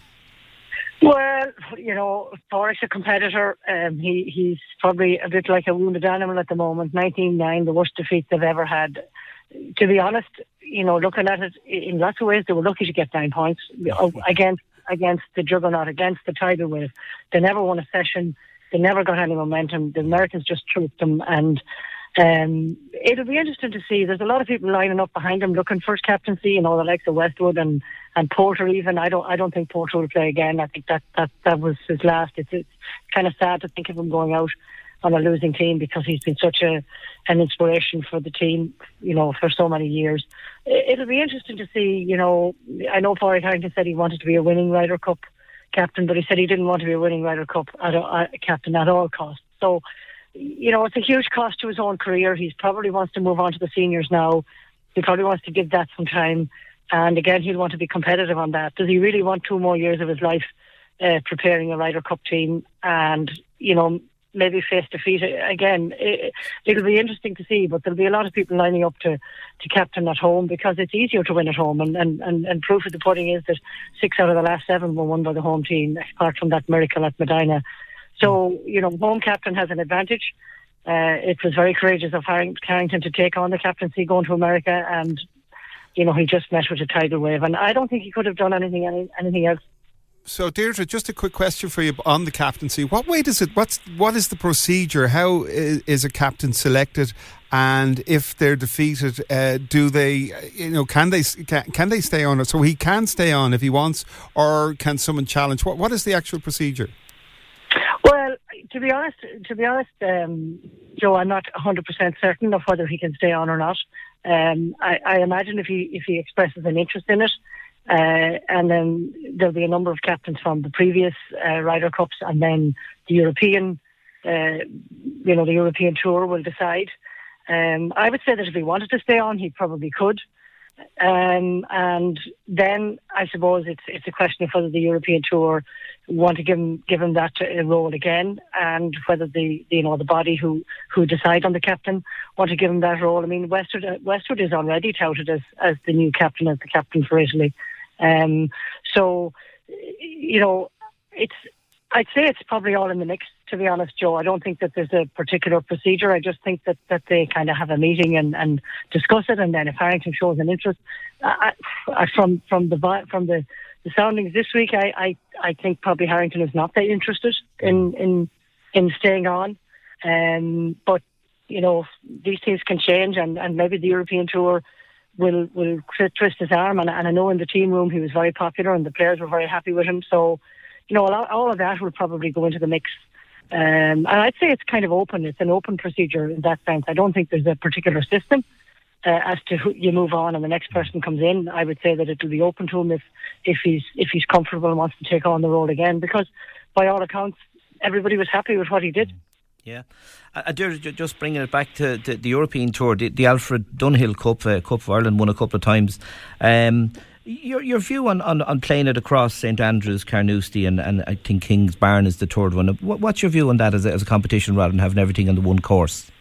Well, you know, Pádraig's a competitor. Um, he, he's probably a bit like a wounded animal at the moment. nineteen nine, the worst defeat they've ever had. To be honest, you know, looking at it, in lots of ways, they were lucky to get nine points against, against the juggernaut, against the tidal wave. They never won a session. They never got any momentum. The Americans just trooped them, and um, it'll be interesting to see. There's a lot of people lining up behind him looking for his captaincy, you know, the likes of Westwood and, and Porter even. I don't I don't think Porter will play again. I think that, that, that was his last. It's, it's kind of sad to think of him going out on a losing team, because he's been such a an inspiration for the team, you know, for so many years. It'll be interesting to see, you know, I know Pádraig Harrington said he wanted to be a winning Ryder Cup captain, but he said he didn't want to be a winning Ryder Cup at a, a captain at all costs. So, you know, it's a huge cost to his own career. He probably wants to move on to the seniors now. He probably wants to give that some time. And again, he'll want to be competitive on that. Does he really want two more years of his life uh, preparing a Ryder Cup team? And, you know, maybe face defeat again. It, it'll be interesting to see, but there'll be a lot of people lining up to, to captain at home because it's easier to win at home. And, and, and, and proof of the pudding is that six out of the last seven were won by the home team, apart from that miracle at Medina. So, you know, home captain has an advantage. Uh, it was very courageous of Harrington to take on the captaincy going to America, and, you know, he just met with a tidal wave. And I don't think he could have done anything any, anything else. So, Deirdre, just a quick question for you on the captaincy. What way does it? What's what is the procedure? How is, is a captain selected? And if they're defeated, uh, do they? You know, can they can, can they stay on? So he can stay on if he wants, or can someone challenge? What what is the actual procedure? Well, to be honest, to be honest, um, Joe, I'm not one hundred percent certain of whether he can stay on or not. Um, I, I imagine if he if he expresses an interest in it. Uh, and then there'll be a number of captains from the previous uh, Ryder Cups, and then the European, uh, you know, the European Tour will decide. Um, I would say that if he wanted to stay on, he probably could. Um, and then I suppose it's it's a question of whether the European Tour want to give him give him that uh, role again, and whether the you know the body who, who decide on the captain want to give him that role. I mean, Westwood uh, Westwood is already touted as, as the new captain, as the captain for Italy. Um, so, you know, it's, I'd say it's probably all in the mix, to be honest, Joe. I don't think that there's a particular procedure. I just think that, that they kind of have a meeting and, and discuss it. And then if Harrington shows an interest, I, I, from, from the, from the, the soundings this week, I, I, I think probably Harrington is not that interested in, in, in staying on. Um, but, you know, these things can change, and, and maybe the European Tour will will twist his arm, and, and I know in the team room he was very popular and the players were very happy with him. So, you know, all, all of that will probably go into the mix. Um, and I'd say it's kind of open. It's an open procedure in that sense. I don't think there's a particular system uh, as to who you move on and the next person comes in. I would say that it will be open to him if, if he's if he's comfortable and wants to take on the role again, because by all accounts, everybody was happy with what he did. Yeah, uh, just bringing it back to, to the European Tour, the, the Alfred Dunhill Cup, uh, Cup of Ireland, won a couple of times. Um, your your view on, on, on playing it across St Andrews, Carnoustie, and, and I think Kingsbarn is the third one. What, what's your view on that as a, as a competition rather than having everything on the one course?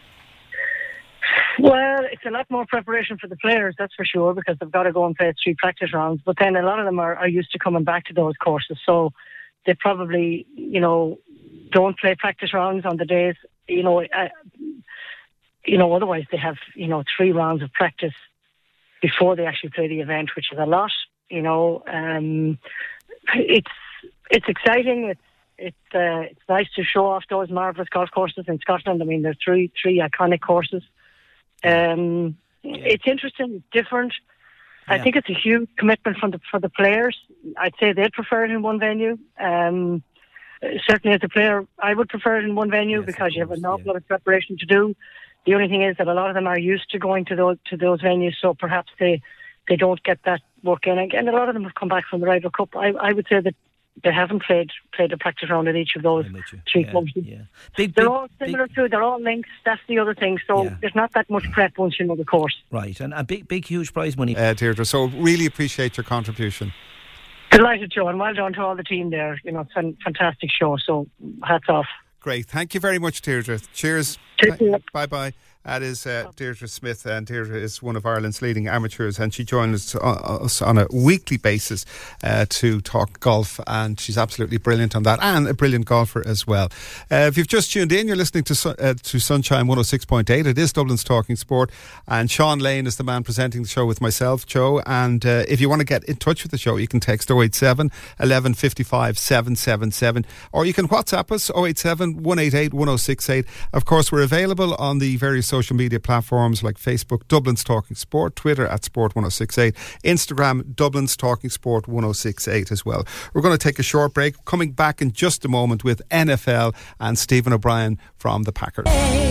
Well, it's a lot more preparation for the players, that's for sure, because they've got to go and play three practice rounds. But then a lot of them are, are used to coming back to those courses, so they probably, you know, don't play practice rounds on the days, you know, uh, you know, otherwise they have, you know, three rounds of practice before they actually play the event, which is a lot, you know. Um, it's it's exciting. It's it's uh, it's nice to show off those marvellous golf courses in Scotland. I mean, there's three three iconic courses. Um, yeah. It's interesting, it's different. Yeah. I think it's a huge commitment from the for the players. I'd say they'd prefer it in one venue. Um, Certainly as a player, I would prefer it in one venue, yes, because you have an awful yeah. lot of preparation to do. The only thing is that a lot of them are used to going to those to those venues, so perhaps they, they don't get that work in. And a lot of them have come back from the Ryder Cup. I, I would say that they haven't played played a practice round at each of those three yeah, courses. Yeah. Big, they're big, all similar big, to, they're all links, that's the other thing. So yeah. there's not that much prep once you know the course. Right, and a big, big, huge prize money. Uh, Deirdre, so really appreciate your contribution. Delighted, Joe, and well done to all the team there. You know, it's a fantastic show, so hats off. Great. Thank you very much, Deirdre. Cheers. Cheers. Bye-bye. That is uh, Deirdre Smith, and Deirdre is one of Ireland's leading amateurs, and she joins us, uh, us on a weekly basis uh, to talk golf, and she's absolutely brilliant on that, and a brilliant golfer as well. Uh, if you've just tuned in, you're listening to uh, to Sunshine one oh six point eight. It is Dublin's Talking Sport, and Sean Lane is the man presenting the show with myself, Joe. And uh, if you want to get in touch with the show, you can text oh eight seven, eleven fifty-five, seven seven seven, or you can WhatsApp us oh eight seven, one eight eight, one oh six eight. Of course, we're available on the various social media platforms like Facebook, Dublin's Talking Sport, Twitter at Sport one oh six eight, Instagram, Dublin's Talking Sport one oh six eight as well. We're going to take a short break, coming back in just a moment with N F L and Stephen O'Brien from the Packers. Hey.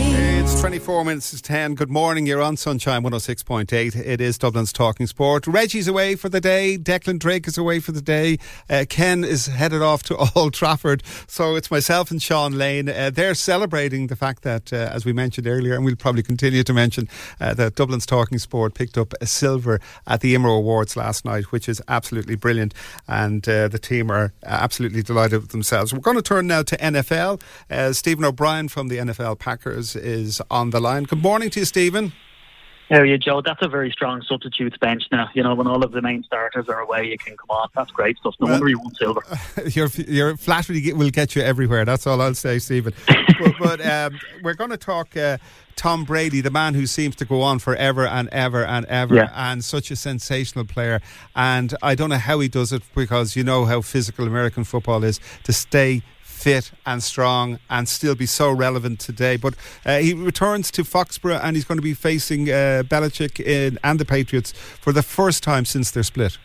It's twenty-four minutes to ten. Good morning. You're on Sunshine one oh six point eight. It is Dublin's Talking Sport. Reggie's away for the day. Declan Drake is away for the day. Uh, Ken is headed off to Old Trafford. So it's myself and Sean Lane. Uh, they're celebrating the fact that, uh, as we mentioned earlier, and we'll probably continue to mention, uh, that Dublin's Talking Sport picked up a silver at the I M R O Awards last night, which is absolutely brilliant. And uh, the team are absolutely delighted with themselves. We're going to turn now to N F L. Uh, Stephen O'Brien from the N F L Packers is on the line. Good morning to you, Stephen. How are you, Joe? That's a very strong substitutes bench now. You know, when all of the main starters are away, you can come on. That's great stuff. No well, wonder you won silver. Your, your flattery will get you everywhere. That's all I'll say, Stephen. but but um, we're going to talk uh, Tom Brady, the man who seems to go on forever and ever and ever, yeah. and such a sensational player. And I don't know how he does it, because you know how physical American football is, to stay fit and strong and still be so relevant today. But uh, he returns to Foxborough, and he's going to be facing uh, Belichick in, and the Patriots for the first time since their split.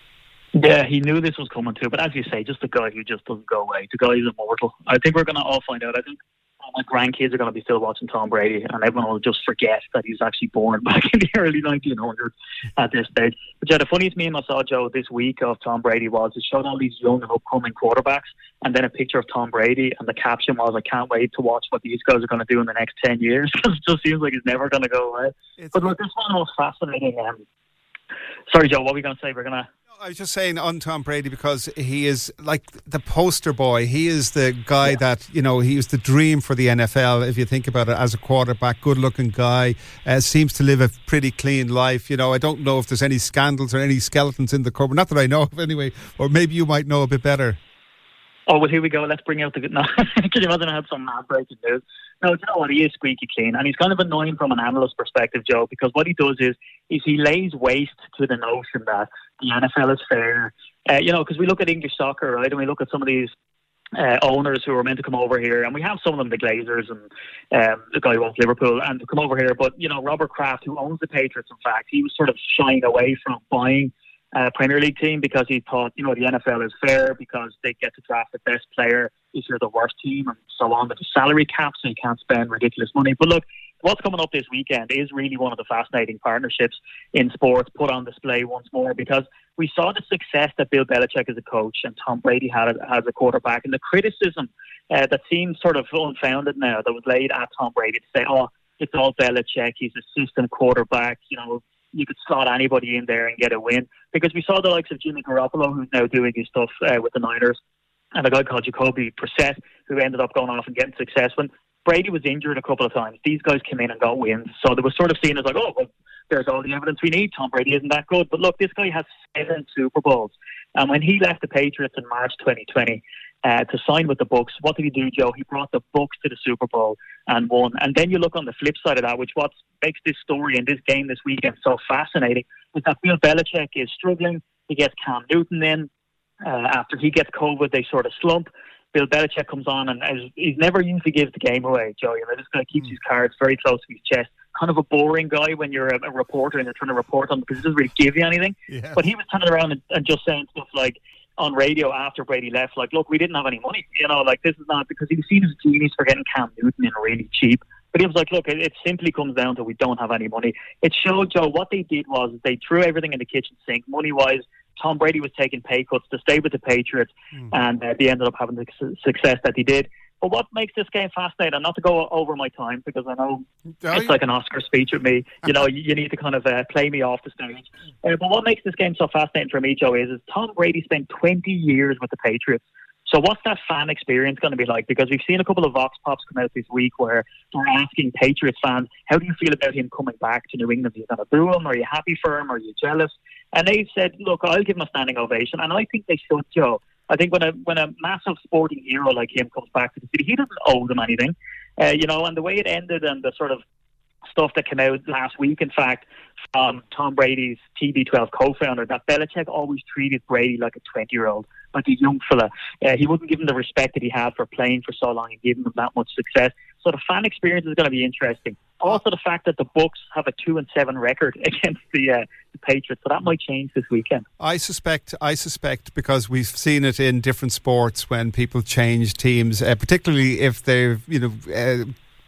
Yeah, he knew this was coming too, but as you say, just a guy who just doesn't go away. The guy is immortal. I think we're going to all find out. I think my grandkids are going to be still watching Tom Brady, and everyone will just forget that he's actually born back in the early nineteen hundreds at this stage. But yeah, the funniest meme I saw, Joe, this week of Tom Brady was it showed all these young and upcoming quarterbacks, and then a picture of Tom Brady, and the caption was, "I can't wait to watch what these guys are going to do in the next ten years." Because it just seems like it's never going to go away. It's but look, this one was fascinating. Um, sorry, Joe, what were we going to say? We're going to... I was just saying on Tom Brady, because he is like the poster boy. He is the guy yeah. that, you know, he was the dream for the N F L, if you think about it, as a quarterback. Good looking guy, uh, seems to live a pretty clean life. You know, I don't know if there's any scandals or any skeletons in the cupboard, not that I know of anyway, or maybe you might know a bit better. Oh, well, here we go. Let's bring out the... No, can you imagine I had some mad breaking news? No, you know what? He is squeaky clean. And he's kind of annoying from an analyst perspective, Joe, because what he does is, is he lays waste to the notion that the N F L is fair. Uh, you know, because we look at English soccer, right, and we look at some of these uh, owners who are meant to come over here, and we have some of them, the Glazers and um, the guy who owns Liverpool, and to come over here. But, you know, Robert Kraft, who owns the Patriots, in fact, he was sort of shying away from buying Uh, Premier League team because he thought, you know, the N F L is fair because they get to draft the best player if you're the worst team and so on. But the salary cap, so you can't spend ridiculous money. But look, what's coming up this weekend is really one of the fascinating partnerships in sports put on display once more, because we saw the success that Bill Belichick as a coach and Tom Brady had as a quarterback, and the criticism uh, that seems sort of unfounded now that was laid at Tom Brady to say, oh, it's all Belichick, he's a system quarterback, you know, you could slot anybody in there and get a win. Because we saw the likes of Jimmy Garoppolo, who's now doing his stuff uh, with the Niners, and a guy called Jacoby Brissett, who ended up going off and getting success. When Brady was injured a couple of times, these guys came in and got wins. So there was sort of seen as like, oh, well, there's all the evidence we need. Tom Brady isn't that good. But look, this guy has seven Super Bowls. And when he left the Patriots in March twenty twenty uh, to sign with the Bucs, what did he do, Joe? He brought the Bucs to the Super Bowl and won. And then you look on the flip side of that, which what makes this story and this game this weekend so fascinating, is that Bill Belichick is struggling. He gets Cam Newton in. Uh, after he gets COVID, they sort of slump. Bill Belichick comes on, and as he's never usually gives the game away, Joe. You know, this guy keeps his cards very close to his chest. Kind of a boring guy when you're a, a reporter and you're trying to report on him, because he doesn't really give you anything. Yeah. But he was turning around and, and just saying stuff like on radio after Brady left, like, look, we didn't have any money. You know, like, this is not, because he was seen as a genius for getting Cam Newton in really cheap. But he was like, look, it, it simply comes down to we don't have any money. It showed, Joe, what they did was they threw everything in the kitchen sink, money-wise. Tom Brady was taking pay cuts to stay with the Patriots, mm. and uh, they ended up having the su- success that they did. But what makes this game fascinating, and not to go over my time, because I know oh, it's like an Oscar speech with me, you know, you, you need to kind of uh, play me off the stage. Uh, but what makes this game so fascinating for me, Joe, is, is Tom Brady spent twenty years with the Patriots. So what's that fan experience going to be like? Because we've seen a couple of Vox Pops come out this week where they're asking Patriots fans, how do you feel about him coming back to New England? Are you going to boo him? Are you happy for him? Are you jealous? And they've said, look, I'll give him a standing ovation. And I think they should, Joe. I think when a when a massive sporting hero like him comes back to the city, he doesn't owe them anything. Uh, you know, and the way it ended and the sort of stuff that came out last week, in fact, from Tom Brady's T B twelve co-founder, that Belichick always treated Brady like a twenty-year-old, like a young fella. Uh, he wouldn't give him the respect that he had for playing for so long and giving him that much success. So the fan experience is going to be interesting. Also, the fact that the Bucs have a two and seven record against the, uh, the Patriots, so that might change this weekend. I suspect, I suspect, because we've seen it in different sports when people change teams, uh, particularly if they've, you know. Uh,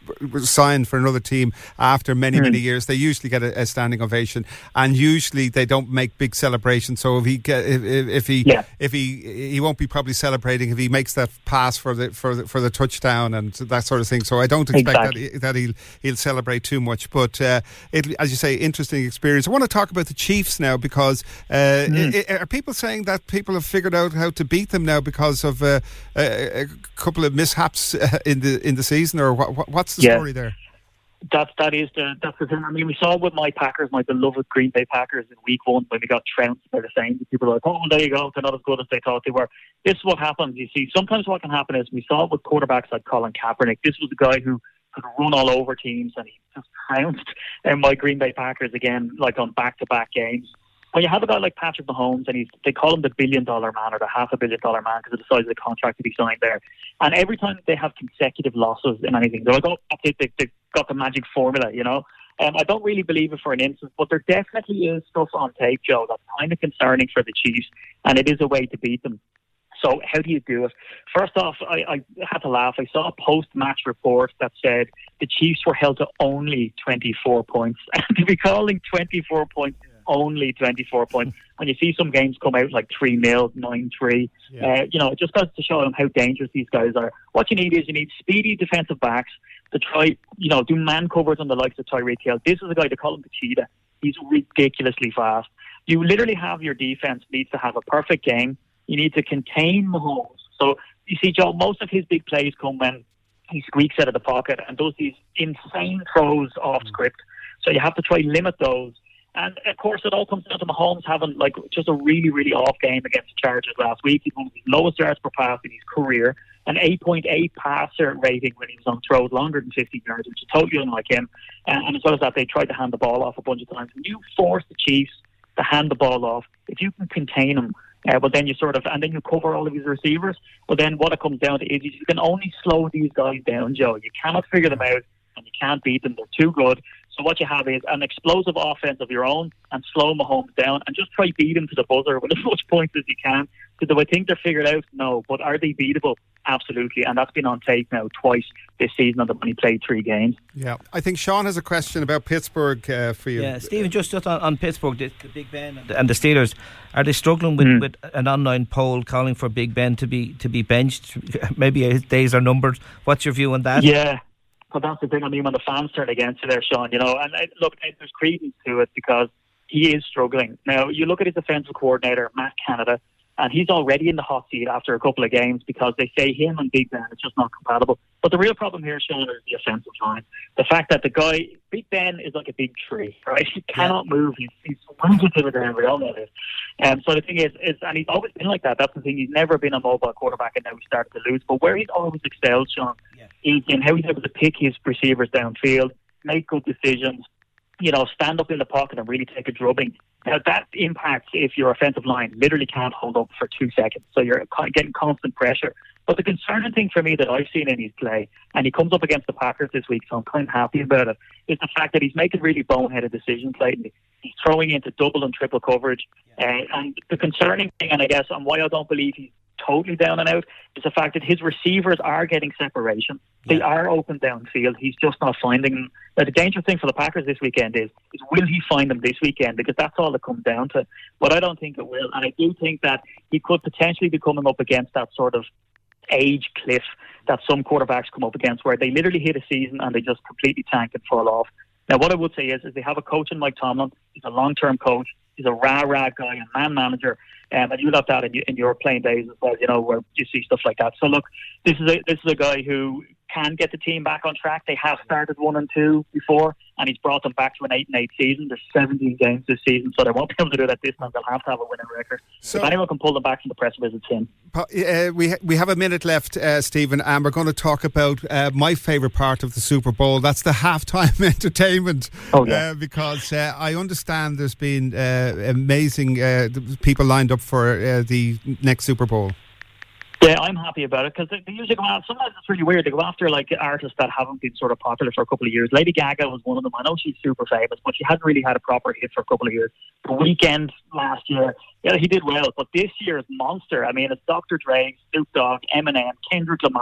signed for another team after many, Mm. many years, they usually get a, a standing ovation, and usually they don't make big celebrations. So if he get, if, if, if he Yeah. if he he won't be probably celebrating if he makes that pass for the for the, for the touchdown and that sort of thing. So I don't expect Exactly. that he, that he'll he'll celebrate too much. But uh, it, as you say, interesting experience. I want to talk about the Chiefs now because uh, Mm. i- i- are people saying that people have figured out how to beat them now because of uh, a, a couple of mishaps uh, in the in the season, or what, what, what's the Yeah. story there? That's that is the that's the thing. I mean, we saw with my Packers, my beloved Green Bay Packers, in Week One when we got trounced by the Saints. People were like, "Oh, there you go, they're not as good as they thought they were." This is what happens. You see, sometimes what can happen is we saw it with quarterbacks like Colin Kaepernick. This was a guy who could run all over teams, and he just trounced in my Green Bay Packers again, like on back-to-back games. When you have a guy like Patrick Mahomes, and he's, they call him the billion dollar man or the half a billion dollar man because of the size of the contract that he signed there. And every time they have consecutive losses in anything, they're like, oh, that's it, they, they've got the magic formula, you know. Um, I don't really believe it for an instance, but there definitely is stuff on tape, Joe, that's kind of concerning for the Chiefs, and it is a way to beat them. So how do you do it? First off, I, I had to laugh. I saw a post-match report that said the Chiefs were held to only twenty-four points. And to be calling twenty-four points only twenty-four points, when you see some games come out like three nil, nine three, Yeah. uh, you know, it just goes to show them how dangerous these guys are. What you need is you need speedy defensive backs to try, you know, do man covers on the likes of Tyreek Hill. This is a guy, they call him the cheetah. He's ridiculously fast. You literally have your defense needs to have a perfect game. You need to contain Mahomes. So you see, Joe, most of his big plays come when he squeaks out of the pocket and does these insane throws off script. So you have to try limit those. And of course, it all comes down to Mahomes having like just a really, really off game against the Chargers last week. He had his lowest yards per pass in his career, an eight point eight passer rating when he was on throws longer than fifty yards, which is totally unlike him. And, and as well as that, they tried to hand the ball off a bunch of times. When you force the Chiefs to hand the ball off, if you can contain them, uh, well, then you sort of, and then you cover all of his receivers. Well, then what it comes down to is you can only slow these guys down, Joe. You cannot figure them out, and you can't beat them. They're too good. So what you have is an explosive offense of your own and slow Mahomes down and just try beat him to the buzzer with as much points as you can. So do I think they're figured out? No. But are they beatable? Absolutely. And that's been on tape now twice this season on the when he played three games. Yeah. I think Sean has a question about Pittsburgh uh, for you. Yeah, Stephen, just, just on, on Pittsburgh, the, the Big Ben and the, and the Steelers, are they struggling with, Mm. with an online poll calling for Big Ben to be to be benched? Maybe his days are numbered. What's your view on that? Yeah. But that's the thing. I mean, when the fans turn against you there, Sean, you know, and uh, look, there's credence to it because he is struggling. Now, you look at his defensive coordinator, Matt Canada, and he's already in the hot seat after a couple of games because they say him and Big Ben is just not compatible. But the real problem here, Sean, is the offensive line. The fact that the guy, Big Ben, is like a big tree, right? He cannot move. He's, he's rooted to the ground. We all know this. Um, so the thing is, is, and he's always been like that. That's the thing. He's never been a mobile quarterback, and now he's started to lose. But where he's always excelled, Sean, is in how he's able to pick his receivers downfield, make good decisions, you know, stand up in the pocket and really take a drubbing. Now, that impacts if your offensive line literally can't hold up for two seconds. So you're getting constant pressure. But the concerning thing for me that I've seen in his play, and he comes up against the Packers this week, so I'm kind of happy about it, is the fact that he's making really boneheaded decisions lately. He's throwing into double and triple coverage. Uh, and the concerning thing, and I guess, and why I don't believe he's totally down and out, is the fact that his receivers are getting separation. They are open downfield. He's just not finding them. Now, the dangerous thing for the Packers this weekend is, is will he find them this weekend? Because that's all it comes down to. But I don't think it will. And I do think that he could potentially be coming up against that sort of age cliff that some quarterbacks come up against where they literally hit a season and they just completely tank and fall off. Now, what I would say is, is they have a coach in Mike Tomlin. He's a long-term coach. He's a rah-rah guy, a man manager. Um, and you love that in, in your playing days as well, you know, where you see stuff like that. So, look, this is a, this is a guy who can get the team back on track. They have started one and two before, and he's brought them back to an eight and eight season. There's seventeen games this season, so they won't be able to do that this time. They'll have to have a winning record. So, if anyone can pull them back from the precipice, it's him. Uh, we ha- we have a minute left, uh, Stephen, and we're going to talk about uh, my favourite part of the Super Bowl. That's the halftime entertainment. Oh, yeah. Uh, because uh, I understand there's been uh, amazing uh, people lined up for uh, the next Super Bowl. Yeah, I'm happy about it because they, they usually go out. Sometimes it's really weird. They go after like artists that haven't been sort of popular for a couple of years. Lady Gaga was one of them. I know she's super famous, but she hadn't really had a proper hit for a couple of years. The Weeknd last year, yeah, he did well, but this year's monster. I mean, it's Doctor Dre, Snoop Dogg, Eminem, Kendrick Lamar.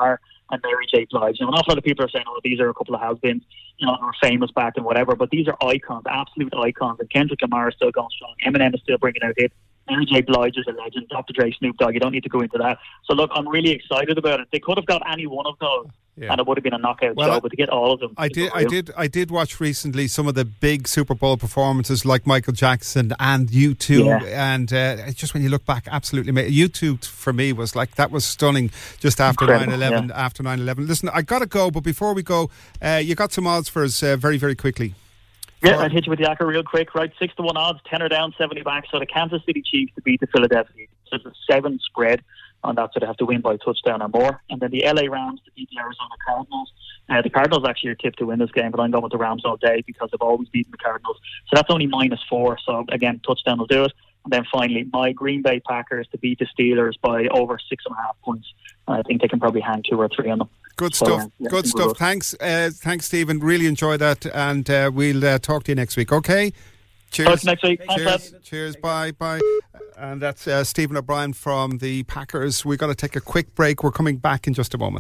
and Mary J. Blige. You know, an awful lot of people are saying, oh, these are a couple of has-beens, you know, who are famous back and whatever, but these are icons, absolute icons, and Kendrick Lamar is still going strong. Eminem is still bringing out hits. Mary J. Blige is a legend. Doctor Dre, Snoop Dogg, you don't need to go into that. So look, I'm really excited about it. They could have got any one of those, yeah. and it would have been a knockout well, show, but to get all of them. I did I did I did watch recently some of the big Super Bowl performances like Michael Jackson and U two, yeah. and uh, just when you look back, absolutely U two for me was like, that was stunning just after nine eleven. Yeah. After nine eleven. Listen, I got to go, but before we go, uh, you got some odds for us uh, very, very quickly. Yeah, I'd hit you with the Acker real quick, right? Six to one odds, tenner down, seventy back. So the Kansas City Chiefs to beat the Philadelphia. So it's a seven spread on that, so they have to win by a touchdown or more. And then the L A Rams to beat the Arizona Cardinals. Uh, the Cardinals actually are tipped to win this game, but I'm going with the Rams all day because they've always beaten the Cardinals. So that's only minus four. So again, touchdown will do it. And then finally, my Green Bay Packers to beat the Steelers by over six and a half points. And I think they can probably hang two or three on them. Good so, stuff. Uh, yeah, Good stuff. Good. Thanks, uh, thanks, Stephen. Really enjoy that, and uh, we'll uh, talk to you next week. Okay. Cheers. Talk next week. Cheers. Thanks, Cheers. Bye. Bye. And that's uh, Stephen O'Brien from the Packers. We've got to take a quick break. We're coming back in just a moment.